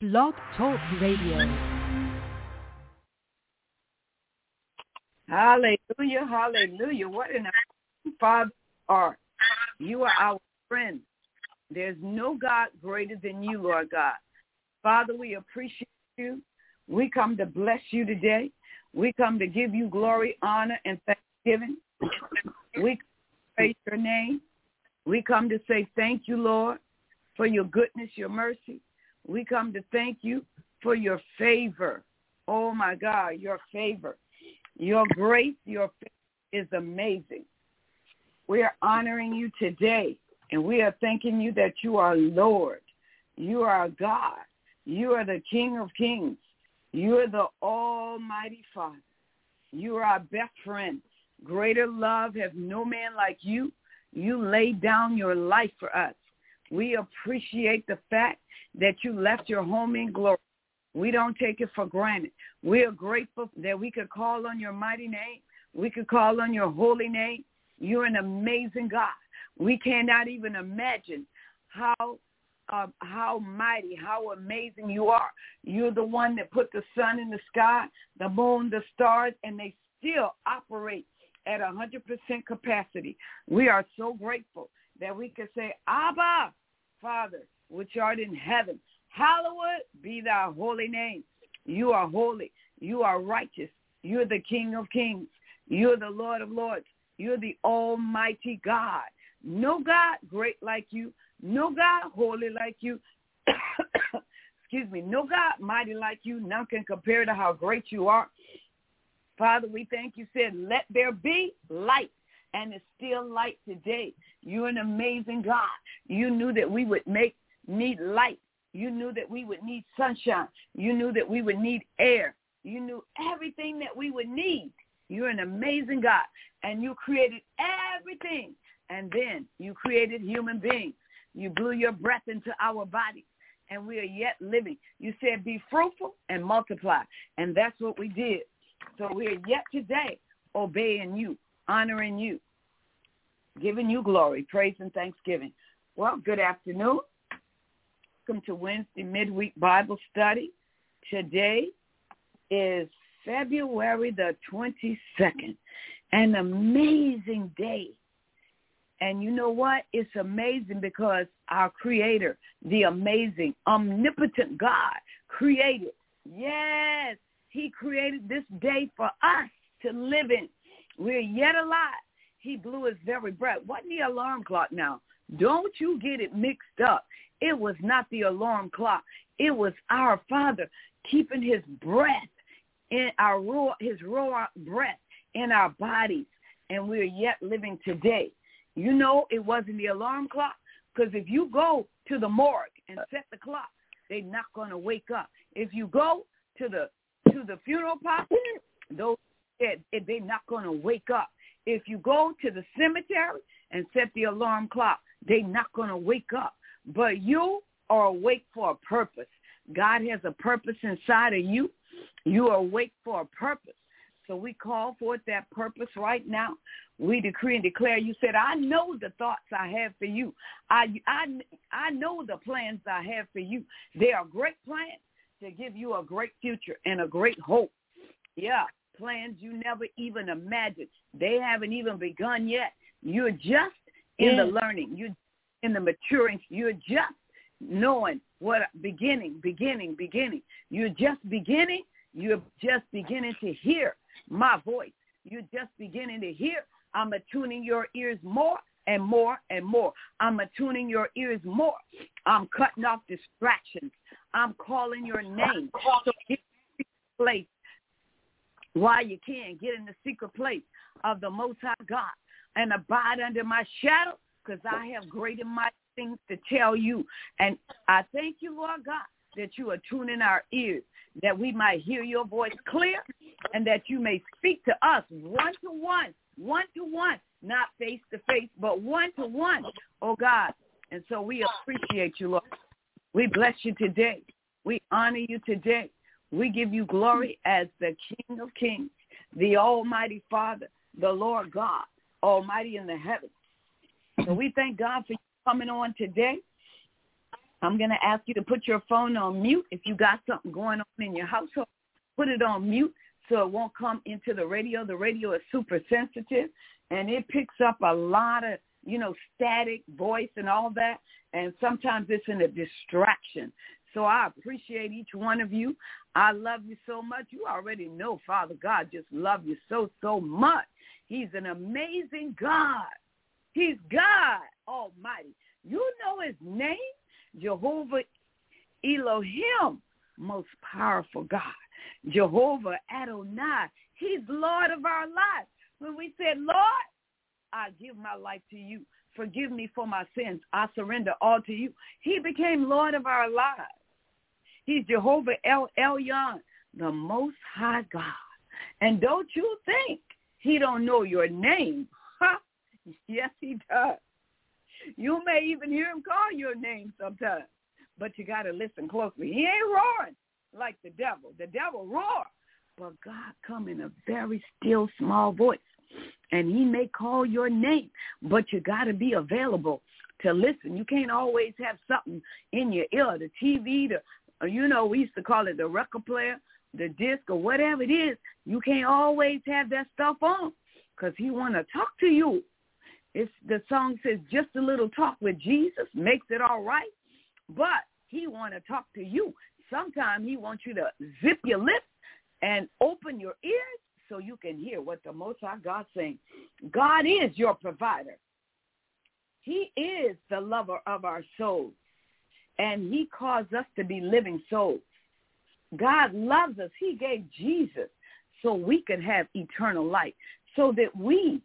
Blog Talk Radio. Hallelujah, hallelujah. What an amazing Father you are. You are our friend. There's no God greater than you, Lord God. Father, we appreciate you. We come to bless you today. We come to give you glory, honor, and thanksgiving. We praise your name. We come to say thank you, Lord, for your goodness, your mercy. We come to thank you for your favor. Oh, my God, your favor. Your grace, your favor is amazing. We are honoring you today, and we are thanking you that you are Lord. You are God. You are the King of kings. You are the Almighty Father. You are our best friend. Greater love has no man like you. You laid down your life for us. We appreciate the fact that you left your home in glory. We don't take it for granted. We are grateful that we could call on your mighty name. We could call on your holy name. You're an amazing God. We cannot even imagine how mighty, how amazing you are. You're the one that put the sun in the sky, the moon, the stars, and they still operate at 100% capacity. We are so grateful that we can say, Abba, Father, which art in heaven, hallowed be thy holy name. You are holy. You are righteous. You're the King of kings. You're the Lord of lords. You're the Almighty God. No God great like you. No God holy like you. Excuse me. No God mighty like you. None can compare to how great you are. Father, we thank you. Said, let there be light. And it's still light today. You're an amazing God. You knew that we would need light. You knew that we would need sunshine. You knew that we would need air. You knew everything that we would need. You're an amazing God. And you created everything. And then you created human beings. You blew your breath into our bodies. And we are yet living. You said, be fruitful and multiply. And that's what we did. So we are yet today obeying you, honoring you, giving you glory, praise, and thanksgiving. Well, good afternoon. Welcome to Wednesday Midweek Bible Study. Today is February the 22nd, an amazing day. And you know what? It's amazing because our Creator, the amazing, omnipotent God, created. Yes, He created this day for us to live in. We're yet alive. He blew his very breath. Wasn't the alarm clock now? Don't you get it mixed up. It was not the alarm clock. It was our Father keeping his breath in his raw breath in our bodies. And we're yet living today. You know it wasn't the alarm clock, because if you go to the morgue and set the clock, they're not going to wake up. If you go to the funeral parlor, they're not going to wake up. If you go to the cemetery and set the alarm clock, they're not going to wake up. But you are awake for a purpose. God has a purpose inside of you. You are awake for a purpose. So we call forth that purpose right now. We decree and declare. You said, I know the thoughts I have for you. I know the plans I have for you. They are great plans to give you a great future and a great hope. Yeah, plans you never even imagined. They haven't even begun yet. You're just in the learning. You're in the maturing. You're just knowing what beginning. You're just beginning. You're just beginning to hear my voice. You're just beginning to hear. I'm attuning your ears more and more and more. I'm attuning your ears more. I'm cutting off distractions. I'm calling your name. So get in the secret place while you can. Get in the secret place of the Most High God and abide under my shadow, because I have great and mighty things to tell you. And I thank you, Lord God, that you are tuning our ears, that we might hear your voice clear, and that you may speak to us one-to-one, not face-to-face, but one-to-one, oh God. And so we appreciate you, Lord. We bless you today. We honor you today. We give you glory as the King of kings, the Almighty Father, the Lord God, Almighty in the heavens. So we thank God for you coming on today. I'm going to ask you to put your phone on mute. If you got something going on in your household, put it on mute so it won't come into the radio. The radio is super sensitive, and it picks up a lot of, static voice and all that, and sometimes it's a distraction. So I appreciate each one of you. I love you so much. You already know Father God just loves you so, so much. He's an amazing God. He's God Almighty. You know his name, Jehovah Elohim, most powerful God. Jehovah Adonai, he's Lord of our lives. When we said, Lord, I give my life to you. Forgive me for my sins. I surrender all to you. He became Lord of our lives. He's Jehovah Elyon, the Most High God. And don't you think he don't know your name? Huh? Yes, he does. You may even hear him call your name sometimes, but you got to listen closely. He ain't roaring like the devil. The devil roars, but God come in a very still, small voice, and he may call your name, but you got to be available to listen. You can't always have something in your ear, the TV, we used to call it the record player, the disc, or whatever it is. You can't always have that stuff on because he want to talk to you. The song says just a little talk with Jesus makes it all right, but he want to talk to you. Sometimes he wants you to zip your lips and open your ears so you can hear what the Most High God's saying. God is your provider. He is the lover of our souls, and he caused us to be living souls. God loves us. He gave Jesus so we could have eternal life, so that we,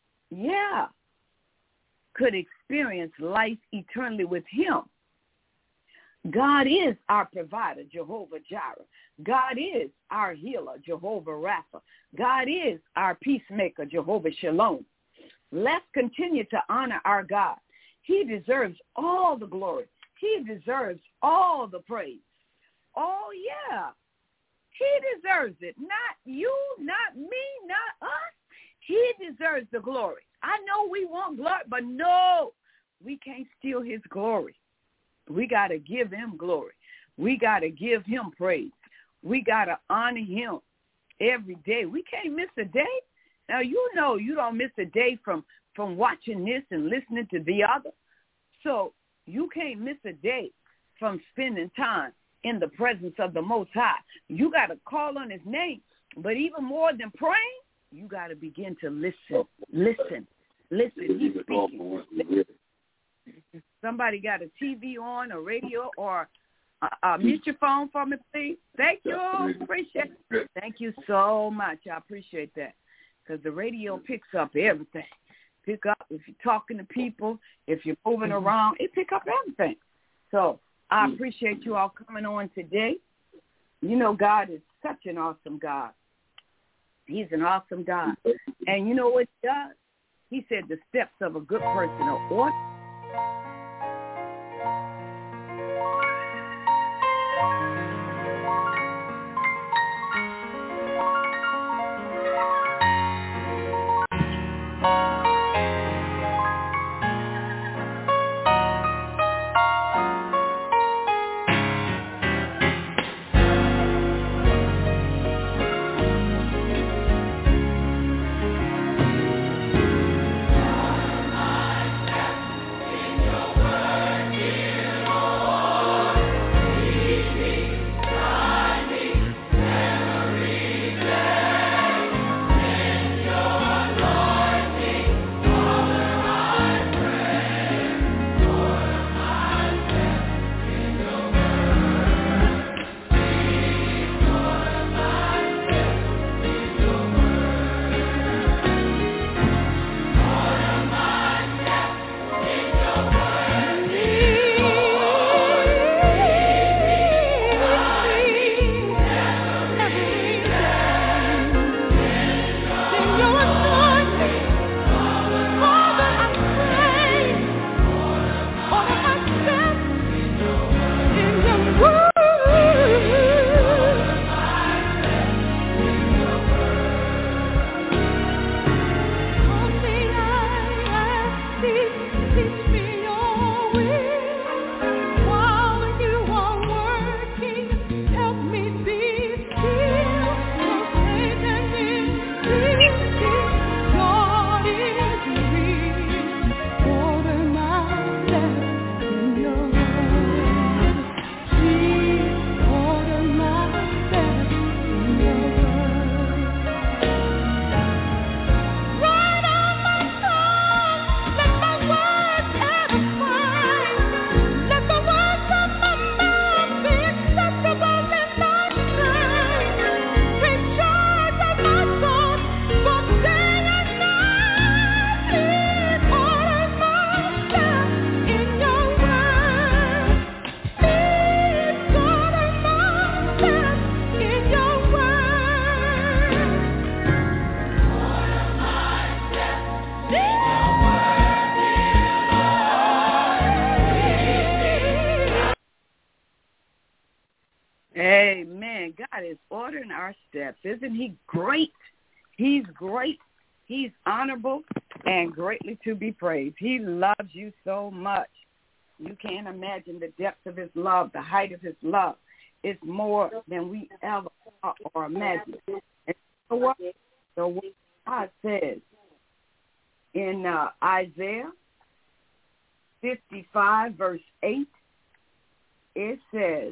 could experience life eternally with him. God is our provider, Jehovah Jireh. God is our healer, Jehovah Rapha. God is our peacemaker, Jehovah Shalom. Let's continue to honor our God. He deserves all the glory. He deserves all the praise. Oh, yeah. He deserves it. Not you, not me, not us. He deserves the glory. I know we want glory, but no, we can't steal his glory. We got to give him glory. We got to give him praise. We got to honor him every day. We can't miss a day. Now, you don't miss a day from watching this and listening to the other. So you can't miss a day from spending time in the presence of the Most High. You got to call on his name. But even more than praying, you got to begin to listen. Listen. He's speaking. Somebody got a TV on, a radio, or mute your phone for me, please. Thank you. Appreciate it. Thank you so much. I appreciate that because the radio picks up everything. Pick up if you're talking to people, if you're moving around, it pick up everything. So I appreciate you all coming on today. God is such an awesome God. He's an awesome God. And you know what he does? He said the steps of a good person are ordered. Amen. God is ordering our steps. Isn't he great? He's great. He's honorable and greatly to be praised. He loves you so much. You can't imagine the depth of his love, the height of his love. It's more than we ever thought or imagined. And you know what? The word God says in Isaiah 55, verse 8, it says,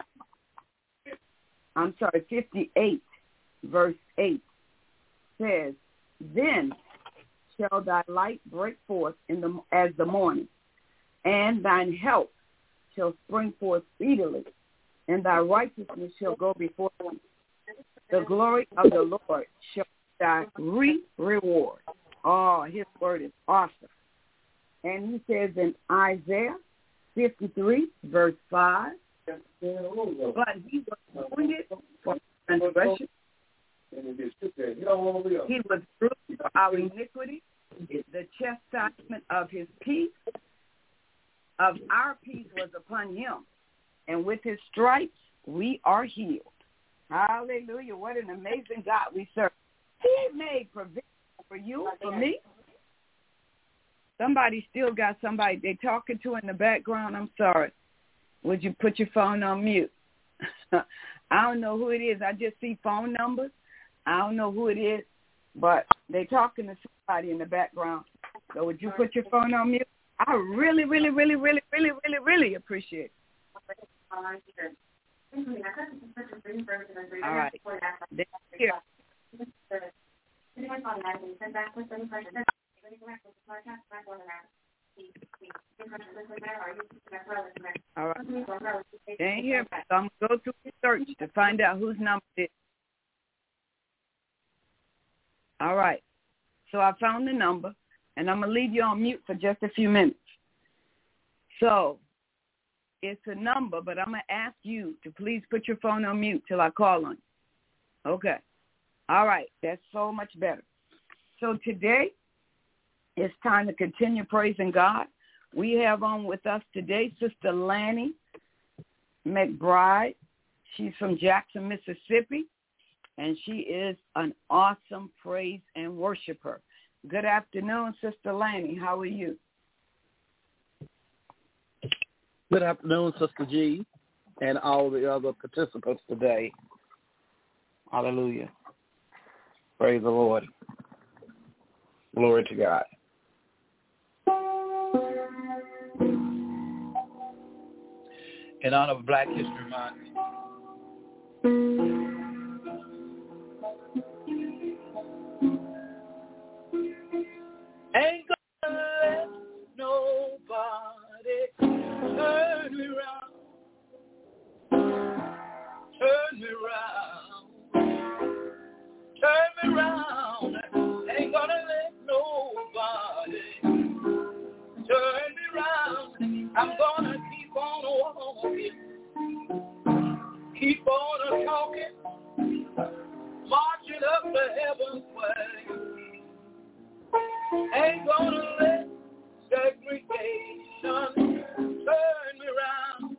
58, verse 8 says, then shall thy light break forth as the morning, and thine help shall spring forth speedily, and thy righteousness shall go before thee. The glory of the Lord shall be thy reward. Oh, his word is awesome. And he says in Isaiah 53, verse 5, but he was wounded for transgression. He was bruised for our iniquity. The chastisement of his peace, of our peace, was upon him. And with his stripes, we are healed. Hallelujah. What an amazing God we serve. He made provision for you, for me. Somebody still got somebody they're talking to in the background. I'm sorry. Would you put your phone on mute? I don't know who it is. I just see phone numbers. I don't know who it is, but they're talking to somebody in the background. So would you put your phone on mute? I really, really, really, really, really, really, really appreciate it. All right. They're here. All right. They ain't here, so I'm going to go through the search to find out whose number it is. All right. So I found the number, and I'm going to leave you on mute for just a few minutes. So it's a number, but I'm going to ask you to please put your phone on mute till I call on you. Okay. All right. That's so much better. So today, it's time to continue praising God. We have on with us today Sister Lanny McBride. She's from Jackson, Mississippi, and she is an awesome praise and worshiper. Good afternoon, Sister Lanny. How are you? Good afternoon, Sister G, and all the other participants today. Hallelujah. Praise the Lord. Glory to God. In honor of Black History Month, ain't gonna let nobody turn me round, turn me round, ain't gonna let nobody turn me round. I'm gonna keep on walking, keep on talking, marching up the heaven's way. Ain't gonna let segregation turn me round,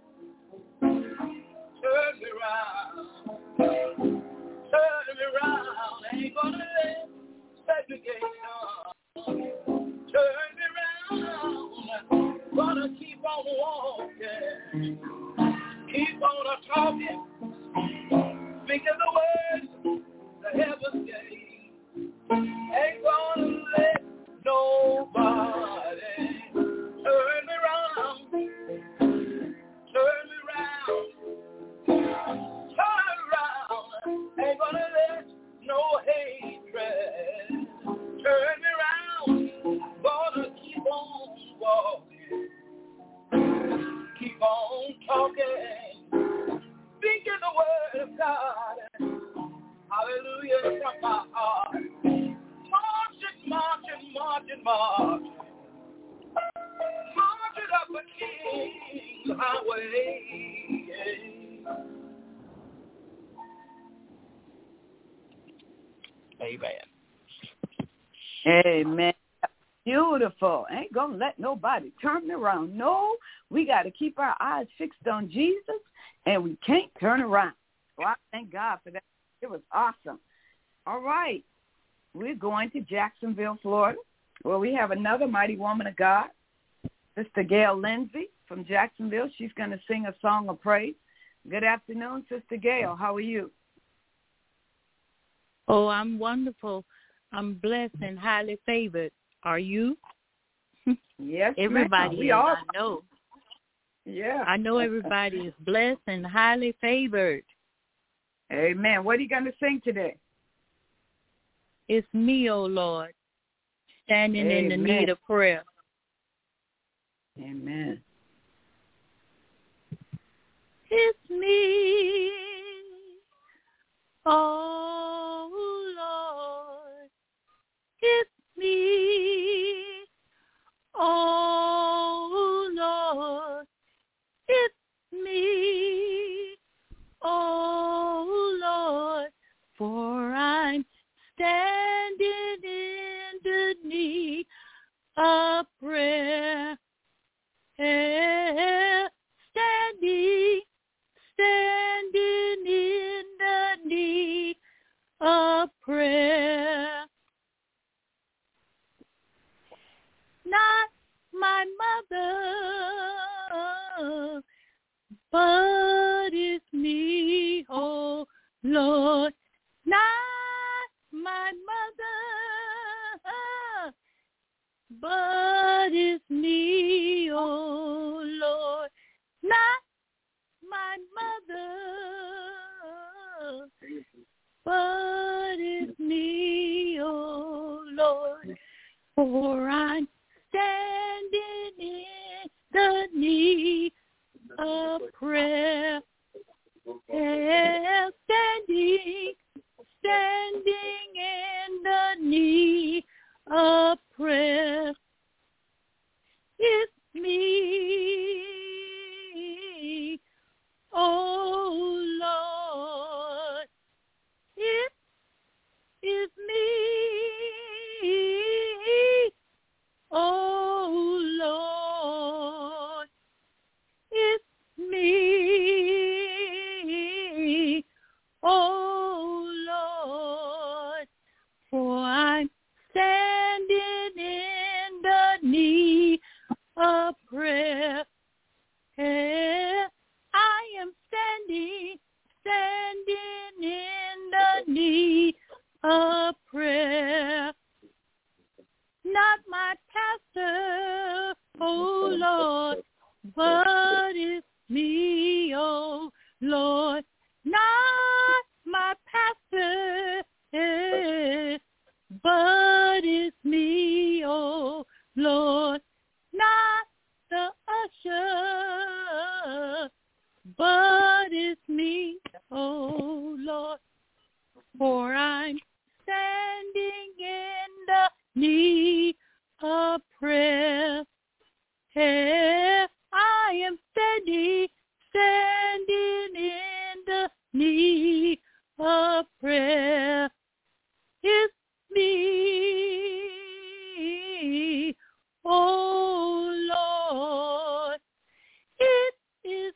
turn me round, turn me round. Ain't gonna let segregation turn me round. Gonna keep on walking, keep on talking, speaking the words the heavens gave. Ain't gonna let nobody turn me round, turn me round, turn round. Ain't gonna let no hatred turn me round. Gonna keep on walking, keep on talking, speaking the word of God. Hallelujah from my heart. Marching, marching up the King's highway. Amen. Amen. Beautiful. Ain't going to let nobody turn me around. No, we got to keep our eyes fixed on Jesus and we can't turn around. So I thank God for that. It was awesome. All right. We're going to Jacksonville, Florida, where we have another mighty woman of God, Sister Gail Lindsay from Jacksonville. She's going to sing a song of praise. Good afternoon, Sister Gail. How are you? Oh, I'm wonderful. I'm blessed and highly favored. Are you? Yes, everybody we is, all. I know. Yeah. I know everybody is blessed and highly favored. Amen. What are you going to sing today? It's me, oh Lord, standing in the need of prayer. Amen. It's me, oh Lord. It's me, oh Lord. It's me, oh Lord, for I'm standing in the need of prayer. Standing in the need of prayer. Not my mother, but it's me, oh Lord. Not my mother, but it's me, oh Lord. Not my mother, but it's me, oh Lord. For I'm standing in the need of prayer. Standing in the need of prayer. It's me, oh Lord. It is me, oh Lord. It's me, oh Lord. For I'm standing in the need of prayer. I am standing in the need of prayer. Not my pastor, oh Lord, but it's me, oh Lord. Not my pastor, but it's me, oh Lord. Not the usher, but it's me, oh Lord. For I'm standing in the need of prayer. I am standing in the need of prayer. It's me, oh Lord. It is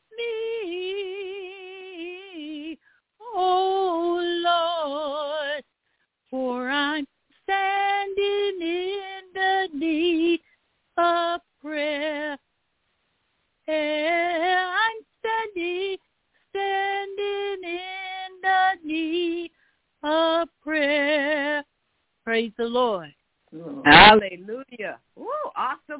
me, oh Lord. For I'm standing in the need of prayer. I'm standing in the need of prayer. Praise the Lord. Hallelujah. Woo, awesome.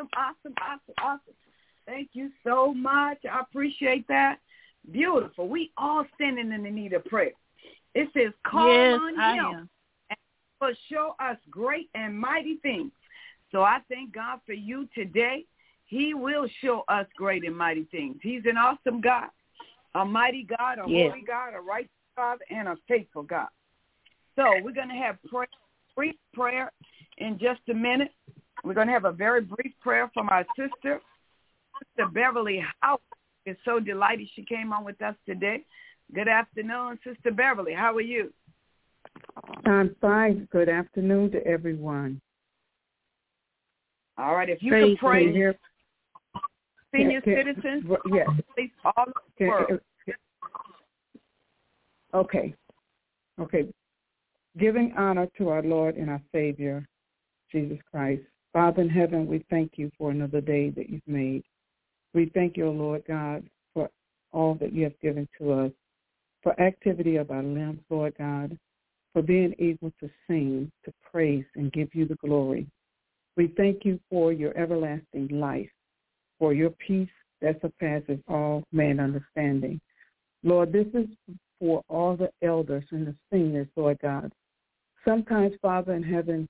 Thank you so much. I appreciate that. Beautiful. We all standing in the need of prayer. It says, call on him and he will show us great and mighty things. So I thank God for you today. He will show us great and mighty things. He's an awesome God, a mighty God, a holy God, a righteous God, and a faithful God. So we're going to have brief prayer in just a minute. We're going to have a very brief prayer from our sister, Sister Beverly Howard. Is so delighted she came on with us today. Good afternoon, Sister Beverly. How are you? I'm fine. Good afternoon to everyone. All right. If you could pray, here. senior citizens, yes. all over the world. Okay. Giving honor to our Lord and our Savior, Jesus Christ. Father in heaven, we thank you for another day that you've made. We thank you, Lord God, for all that you have given to us, for activity of our limbs, Lord God, for being able to sing, to praise, and give you the glory. We thank you for your everlasting life, for your peace that surpasses all man understanding. Lord, this is for all the elders and the seniors, Lord God. Sometimes, Father in heaven,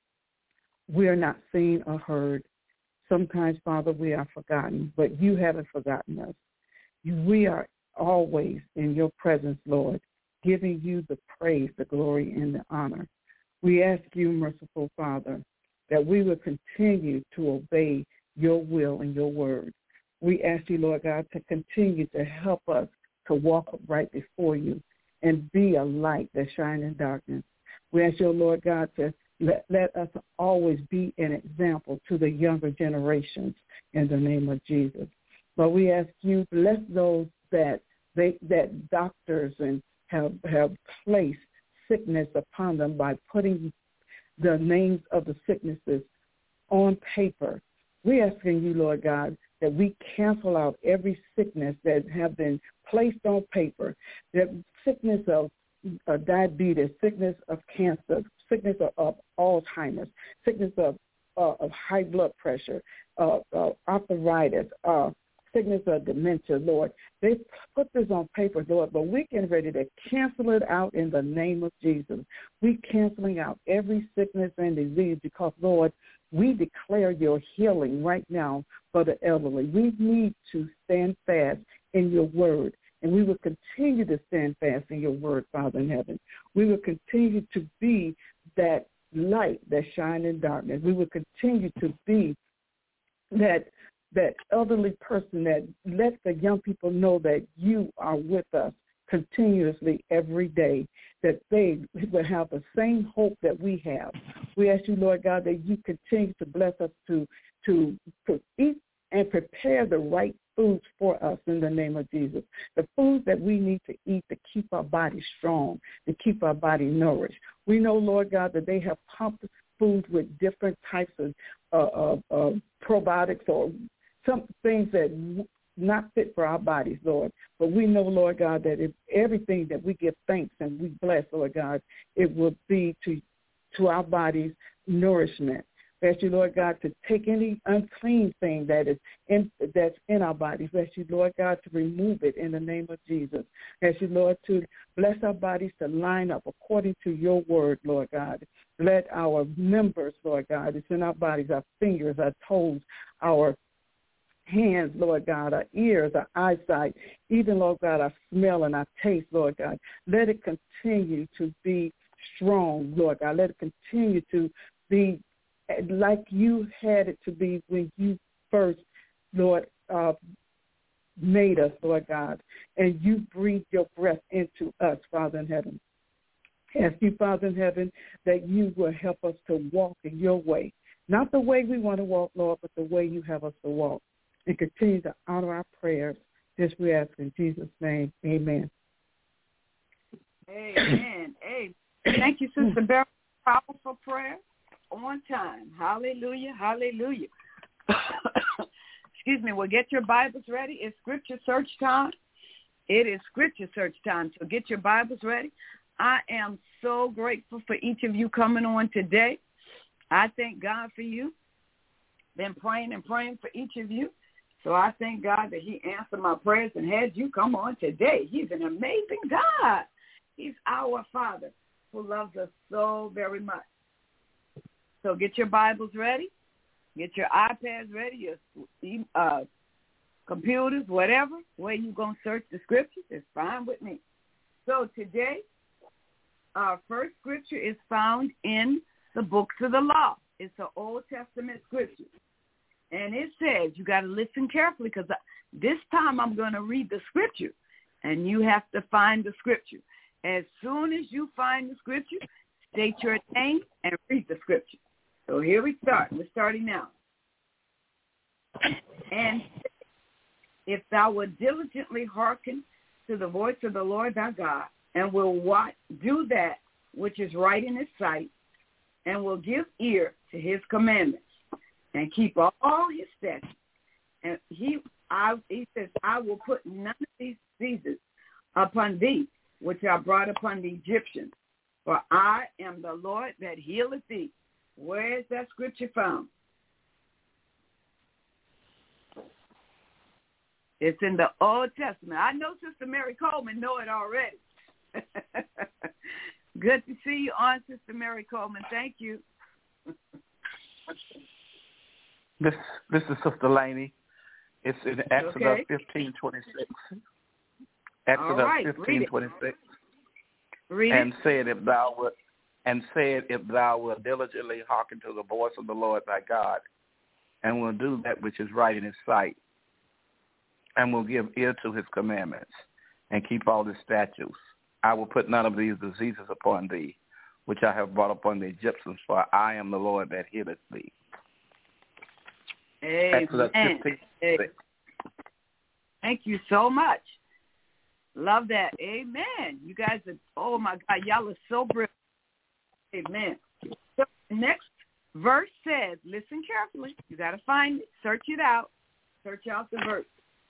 we are not seen or heard. Sometimes, Father, we are forgotten, but you haven't forgotten us. We are always in your presence, Lord, giving you the praise, the glory, and the honor. We ask you, merciful Father, that we will continue to obey your will and your word. We ask you, Lord God, to continue to help us to walk right before you and be a light that shines in darkness. We ask you, Lord God, to let us always be an example to the younger generations in the name of Jesus. But we ask you, bless those that doctors and have placed sickness upon them by putting the names of the sicknesses on paper. We're asking you, Lord God, that we cancel out every sickness that have been placed on paper, that sickness of diabetes, sickness of cancer, sickness of Alzheimer's, sickness of high blood pressure, arthritis, sickness of dementia, Lord. They put this on paper, Lord, but we're getting ready to cancel it out in the name of Jesus. We're canceling out every sickness and disease because, Lord, we declare your healing right now for the elderly. We need to stand fast in your word, and we will continue to stand fast in your word, Father in heaven. We will continue to be that light that shines in darkness. We will continue to be that elderly person that lets the young people know that you are with us continuously every day, that they will have the same hope that we have. We ask you, Lord God, that you continue to bless us to eat and prepare the right foods for us in the name of Jesus, the foods that we need to eat to keep our body strong, to keep our body nourished. We know, Lord God, that they have pumped foods with different types of probiotics or some things that not fit for our bodies, Lord. But we know, Lord God, that if everything that we give thanks and we bless, Lord God, it will be to our bodies nourishment. We ask you, Lord God, to take any unclean thing that's in our bodies. We ask you, Lord God, to remove it in the name of Jesus. We ask you, Lord, to bless our bodies to line up according to your word, Lord God. Let our members, Lord God, it's in our bodies, our fingers, our toes, our hands, Lord God, our ears, our eyesight, even, Lord God, our smell and our taste, Lord God. Let it continue to be strong, Lord God. Let it continue to be like you had it to be when you first, Lord, made us, Lord God, and you breathed your breath into us, Father in heaven. Ask you, Father in heaven, that you will help us to walk in your way. Not the way we want to walk, Lord, but the way you have us to walk. And continue to honor our prayers. This we ask in Jesus' name. Amen. Amen. Amen. Thank you, Sister Beryl. Powerful prayer on time. Hallelujah. Hallelujah. Excuse me. Well, get your Bibles ready. It's Scripture Search time. It is Scripture Search time. So get your Bibles ready. I am so grateful for each of you coming on today. I thank God for you. Been praying and praying for each of you. So I thank God that he answered my prayers and had you come on today. He's an amazing God. He's our Father who loves us so very much. So get your Bibles ready. Get your iPads ready, your computers, whatever. Where you going to search the scriptures is fine with me. So today, our first scripture is found in the books of the law. It's an Old Testament scripture. And it says, you got to listen carefully because this time I'm going to read the scripture, and you have to find the scripture. As soon as you find the scripture, state your name and read the scripture. So here we start. We're starting now. And if thou wilt diligently hearken to the voice of the Lord thy God, and will do that which is right in his sight, and will give ear to his commandments, and keep all his statutes. And he says, I will put none of these diseases upon thee, which I brought upon the Egyptians. For I am the Lord that healeth thee. Where is that scripture found? It's in the Old Testament. I know Sister Mary Coleman know it already. Good to see you on, Sister Mary Coleman. Thank you. This is Sister Laney. It's in Exodus 15:26. Exodus 15:26. Read and it. said, if thou wilt diligently hearken to the voice of the Lord thy God, and will do that which is right in his sight, and will give ear to his commandments, and keep all his statutes, I will put none of these diseases upon thee, which I have brought upon the Egyptians, for I am the Lord that healeth thee. Amen. Exodus 15:6. Thank you so much. Love that. Amen. You guys are, oh my God, y'all are so brilliant. Amen. So the next verse says, listen carefully. You got to find it. Search it out. Search out the verse.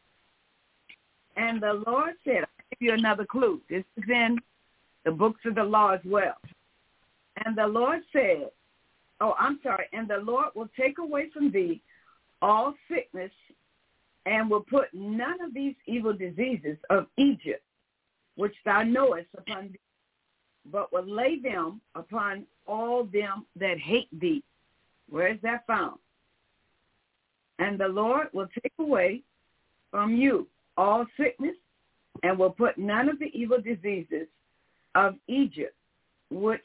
And the Lord said, I'll give you another clue. This is in the books of the law as well. And the Lord said, and the Lord will take away from thee all sickness, and will put none of these evil diseases of Egypt, which thou knowest, upon thee, but will lay them upon all them that hate thee. Where is that found? And the Lord will take away from you all sickness, and will put none of the evil diseases of Egypt, which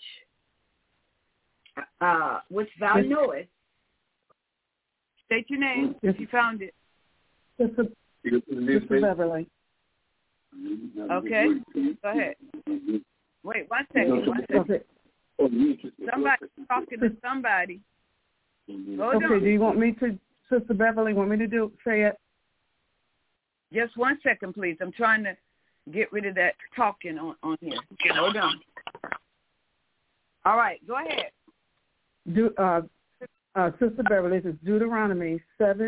thou knowest. State your name if you found it. Sister Beverly. Okay, go ahead. Wait, one second. Okay. Somebody's talking to somebody. Hold Okay, on. do you want me to, Sister Beverly, say it? Just 1 second, please. I'm trying to get rid of that talking on here. Hold on. All right, go ahead. Sister Beverly, this is Deuteronomy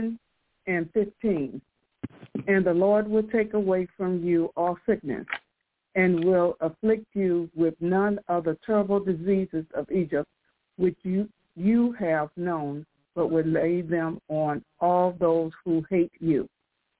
7:15. And the Lord will take away from you all sickness, and will afflict you with none of the terrible diseases of Egypt, which you have known, but will lay them on all those who hate you.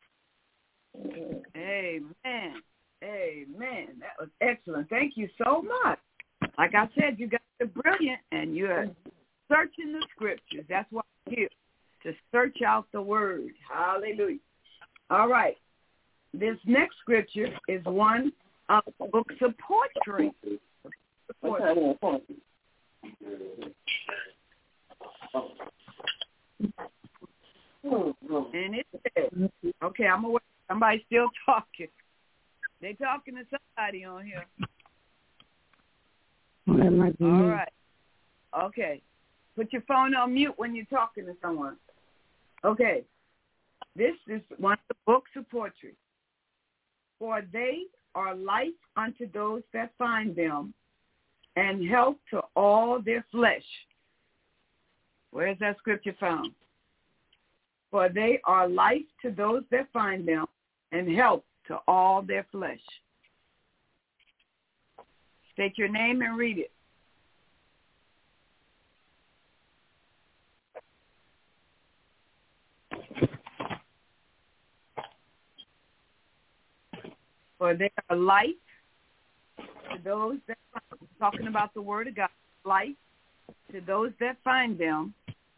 Amen. Amen. That was excellent. Thank you so much. Like I said, you guys are brilliant, and you're searching the scriptures. That's why I'm here, to search out the word. Hallelujah. All right. This next scripture is one of the books of poetry. And it says, okay, I'm aware. Somebody's still talking. They're talking to somebody on here. Well, that might be All me. right. Okay. Put your phone on mute when you're talking to someone. Okay. This is one of the books of poetry. For they are life unto those that find them, and health to all their flesh. Where is that scripture found? For they are life to those that find them, and health to all their flesh. State your name and read it. For they are life to those that find them. Talking about the word of God. Life to those that find them,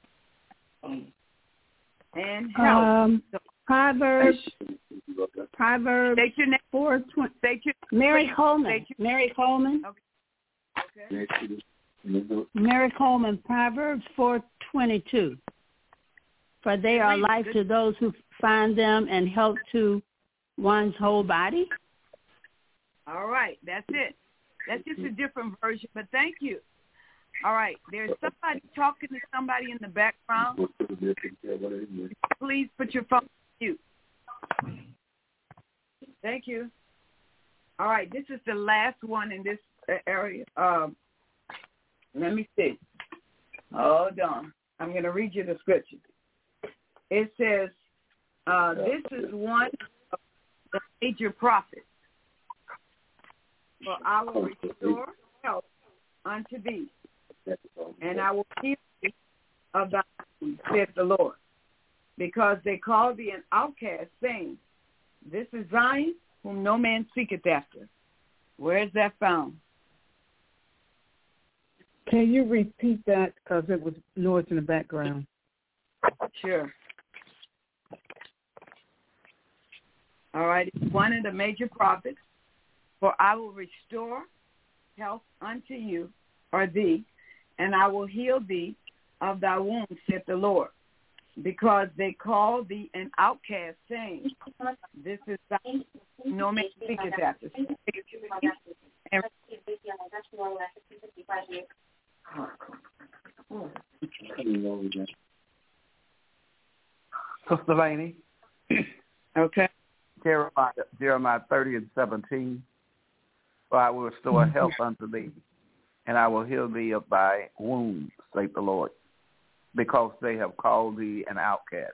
and health. Proverbs State your name. 4:20. Mary Coleman. Mary Coleman. Okay. Mary Coleman. Proverbs 4:22. For they are life to those who find them, and health to one's whole body. All right, that's it. That's just a different version, but thank you. All right, there's somebody talking to somebody in the background. Please put your phone on mute. Thank you. All right, this is the last one in this area. Let me see. Hold on. I'm going to read you the scripture. It says, this is one of the major prophets. For I will restore health unto thee, and I will heal thee of thy wounds, saith the Lord. Because they call thee an outcast, saying, this is Zion, whom no man seeketh after. Where is that found? Can you repeat that? Because it was noise in the background. Sure. All right. It's one of the major prophets. For I will restore health unto you, or thee, and I will heal thee of thy wounds, saith the Lord. Because they call thee an outcast, saying, this is Zion, no man seeketh after. Sister Laney. Okay. Jeremiah 30:17. For I will restore health unto thee, and I will heal thee of thy wounds, saith the Lord, because they have called thee an outcast.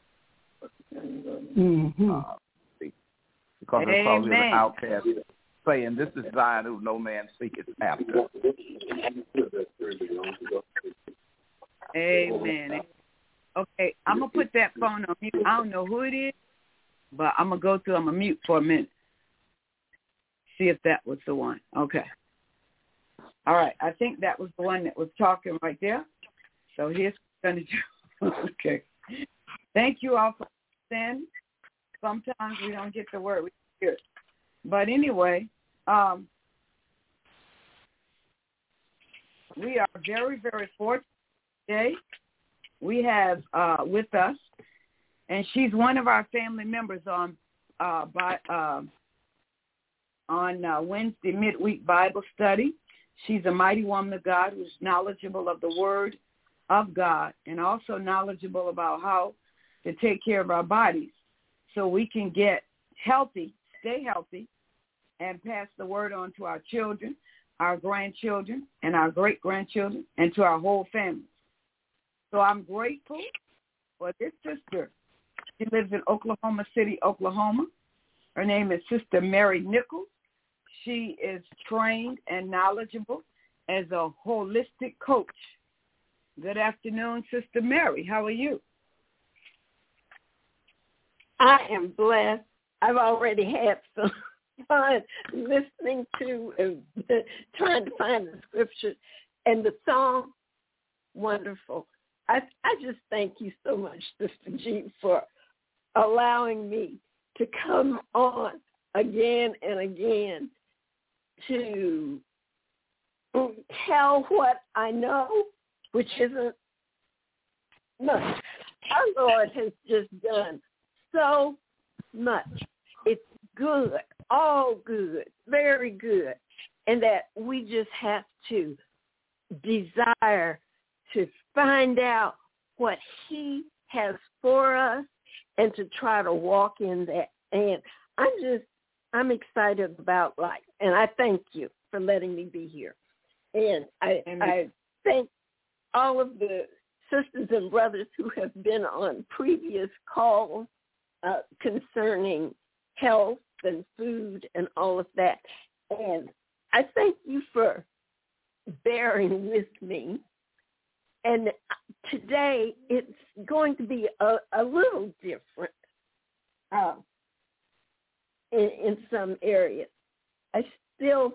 Mm-hmm. Because they called thee an outcast, saying, this is Zion who no man seeketh after. Amen. Okay, I'm going to put that phone on mute. I don't know who it is, but I'm going to mute for a minute. See if that was the one. Okay. All right. I think that was the one that was talking right there. So here's what I'm going to do. Okay. Thank you all for understanding. Sometimes we don't get the word. We hear it. But anyway, we are very, very fortunate today. We have with us, and she's one of our family members on Wednesday midweek Bible study. She's a mighty woman of God who's knowledgeable of the Word of God and also knowledgeable about how to take care of our bodies so we can get healthy, stay healthy, and pass the word on to our children, our grandchildren, and our great-grandchildren, and to our whole family. So I'm grateful for this sister. She lives in Oklahoma City, Oklahoma. Her name is Sister Mary Nichols. She is trained and knowledgeable as a holistic coach. Good afternoon, Sister Mary. How are you? I am blessed. I've already had some fun listening to and trying to find the scriptures. And the song, wonderful. I just thank you so much, Sister G, for allowing me to come on again and again to tell what I know, which isn't much. Our Lord has just done so much. It's good, all good, very good, and that we just have to desire to find out what he has for us and to try to walk in that. And I'm excited about life, and I thank you for letting me be here. And I thank all of the sisters and brothers who have been on previous calls concerning health and food and all of that. And I thank you for bearing with me. And today it's going to be a little different in some areas. I still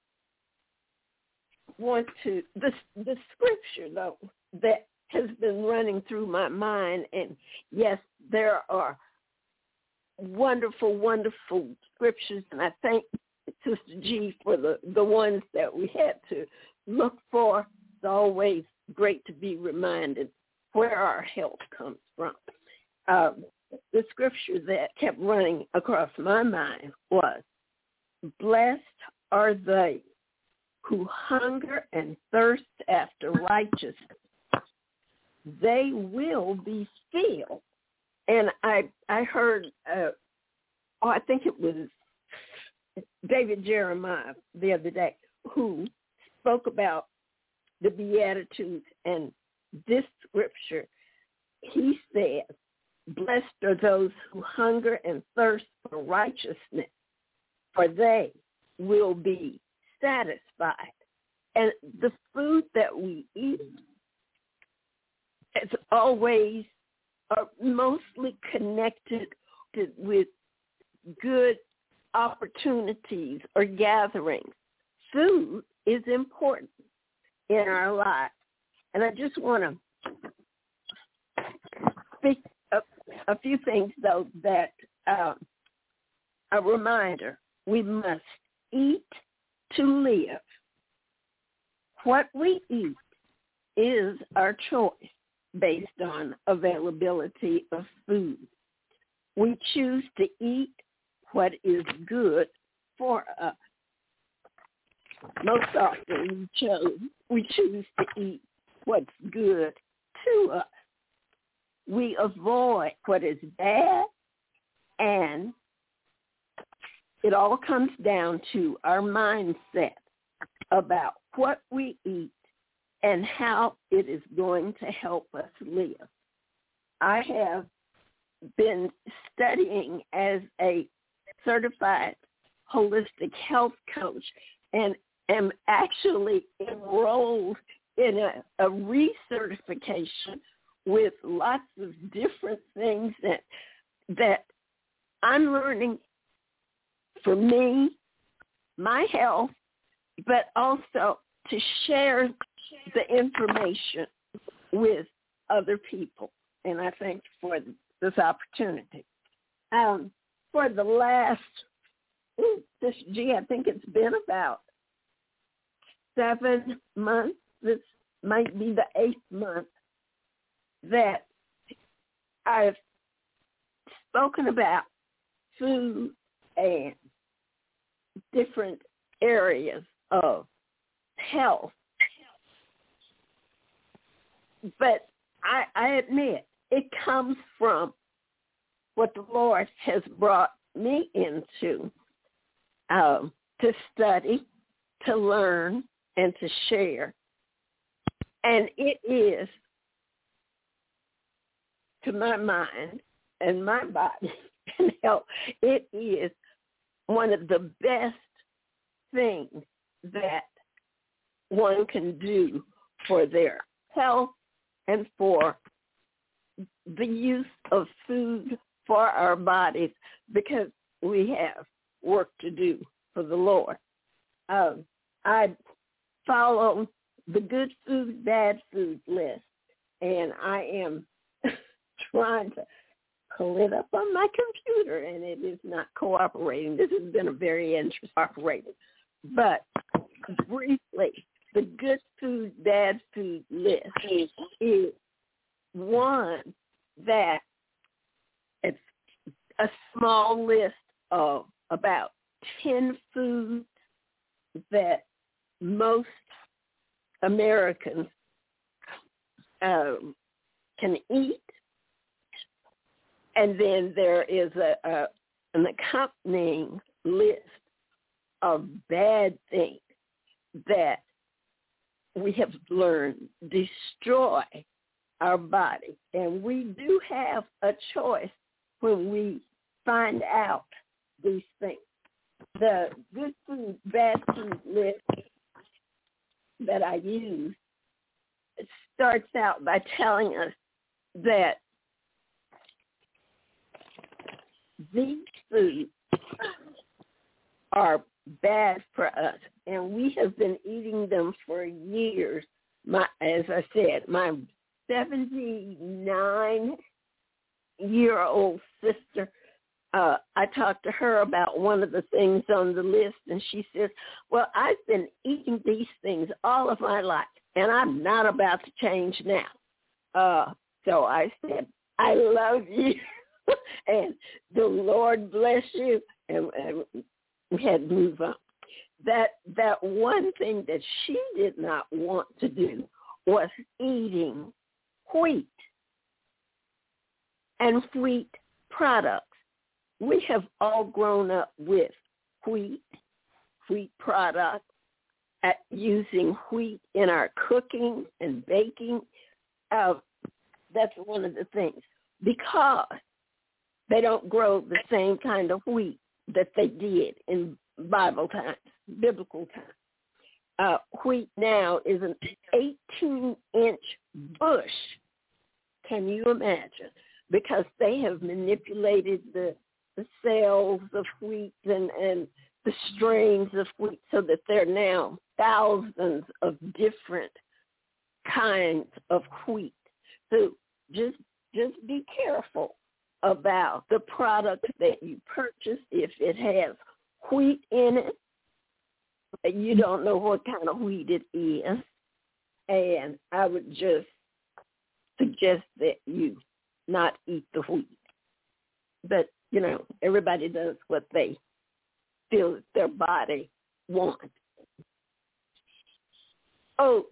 want to, the scripture, though, that has been running through my mind, and yes, there are wonderful, wonderful scriptures, and I thank Sister G for the ones that we had to look for. It's always great to be reminded where our help comes from. The scripture that kept running across my mind was, blessed are they who hunger and thirst after righteousness. They will be filled. And I heard, I think it was David Jeremiah the other day, who spoke about the Beatitudes and this scripture. He said, blessed are those who hunger and thirst for righteousness, for they will be satisfied. And the food that we eat is always mostly connected with good opportunities or gatherings. Food is important in our lives. And I just want to speak a few things, though, that a reminder. We must eat to live. What we eat is our choice based on availability of food. We choose to eat what is good for us. Most often we choose to eat what's good to us. We avoid what is bad, and it all comes down to our mindset about what we eat and how it is going to help us live. I have been studying as a certified holistic health coach and am actually enrolled in a recertification with lots of different things that I'm learning for me, my health, but also to share the information with other people. And I thank you for this opportunity. For the last, I think it's been about 7 months. This might be the 8th month that I've spoken about food and different areas of health. But I admit it comes from what the Lord has brought me into to study, to learn, and to share. And it is, to my mind and my body and health, it is one of the best things that one can do for their health and for the use of food for our bodies, because we have work to do for the Lord. I follow the good food, bad food list, and I am trying to pull it up on my computer, and it is not cooperating. This has been a very interesting operating. But briefly, the good food, bad food list is one that it's a small list of about 10 foods that most Americans can eat. And then there is an accompanying list of bad things that we have learned destroy our body. And we do have a choice when we find out these things. The good food, bad food list that I use, it starts out by telling us that these foods are bad for us, and we have been eating them for years. As I said, my 79-year-old sister, I talked to her about one of the things on the list, and she says, well, I've been eating these things all of my life, and I'm not about to change now. So I said, I love you, and the Lord bless you, and we had to move on. That one thing that she did not want to do was eating wheat and wheat products. We have all grown up with wheat wheat products, at using wheat in our cooking and baking. That's one of the things, because they don't grow the same kind of wheat that they did in Bible times, biblical times. Wheat now is an 18-inch bush. Can you imagine? Because they have manipulated the cells of wheat and the strains of wheat so that there are now thousands of different kinds of wheat. So just be careful about the product that you purchase. If it has wheat in it, you don't know what kind of wheat it is. And I would just suggest that you not eat the wheat. But, everybody does what they feel that their body wants. Oats.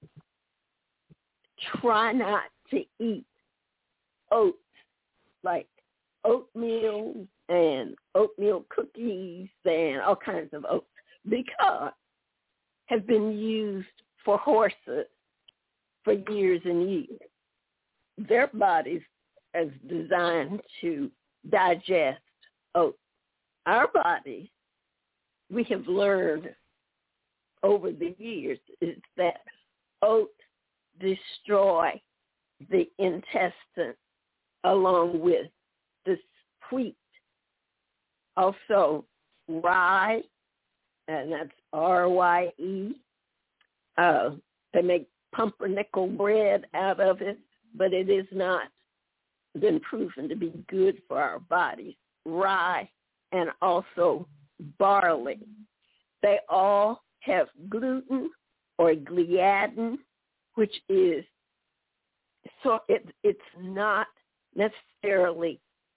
Try not to eat oats, like oatmeal and oatmeal cookies and all kinds of oats, because have been used for horses for years and years. Their bodies are designed to digest oats. Our bodies, we have learned over the years, is that oats destroy the intestine along with the wheat. Also, rye, and that's R-Y-E. They make pumpernickel bread out of it, but it has not been proven to be good for our bodies. Rye and also barley. They all have gluten or gliadin, which is, so it's not necessarily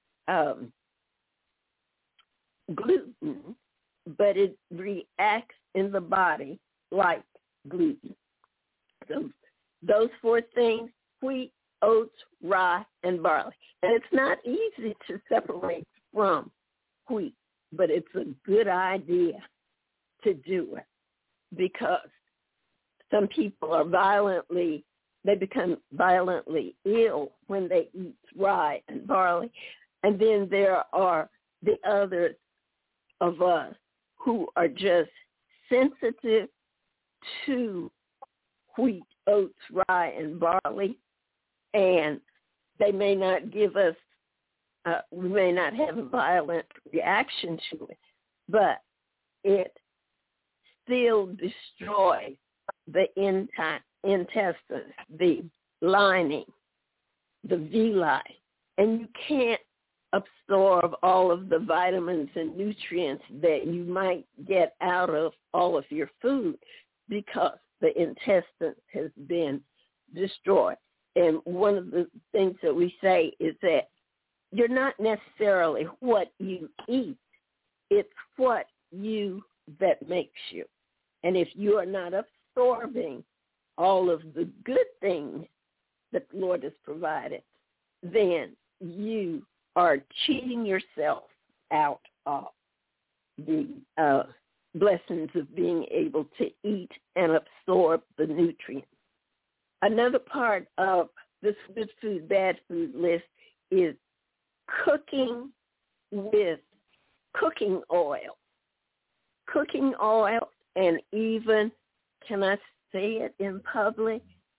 gluten, but it reacts in the body like gluten. So those four things: wheat, oats, rye, and barley. And it's not easy to separate from wheat, but it's a good idea to do it, because some people are they become violently ill when they eat rye and barley. And then there are the others of us who are just sensitive to wheat, oats, rye, and barley, and they may not give us, we may not have a violent reaction to it, but it still destroys the intestines, the lining, the villi, and you can't absorb all of the vitamins and nutrients that you might get out of all of your food because the intestine has been destroyed. And one of the things that we say is that you're not necessarily what you eat, it's what that makes you. And if you are not absorbing all of the good things that the Lord has provided, then you are cheating yourself out of the blessings of being able to eat and absorb the nutrients. Another part of this good food, bad food list is cooking with cooking oil. Cooking oil, and even, can I say it in public,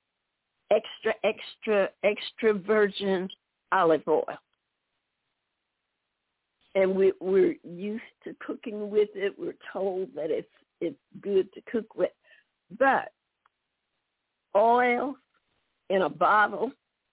extra virgin olive oil. And we're used to cooking with it. We're told that it's good to cook with. But oil in a bottle,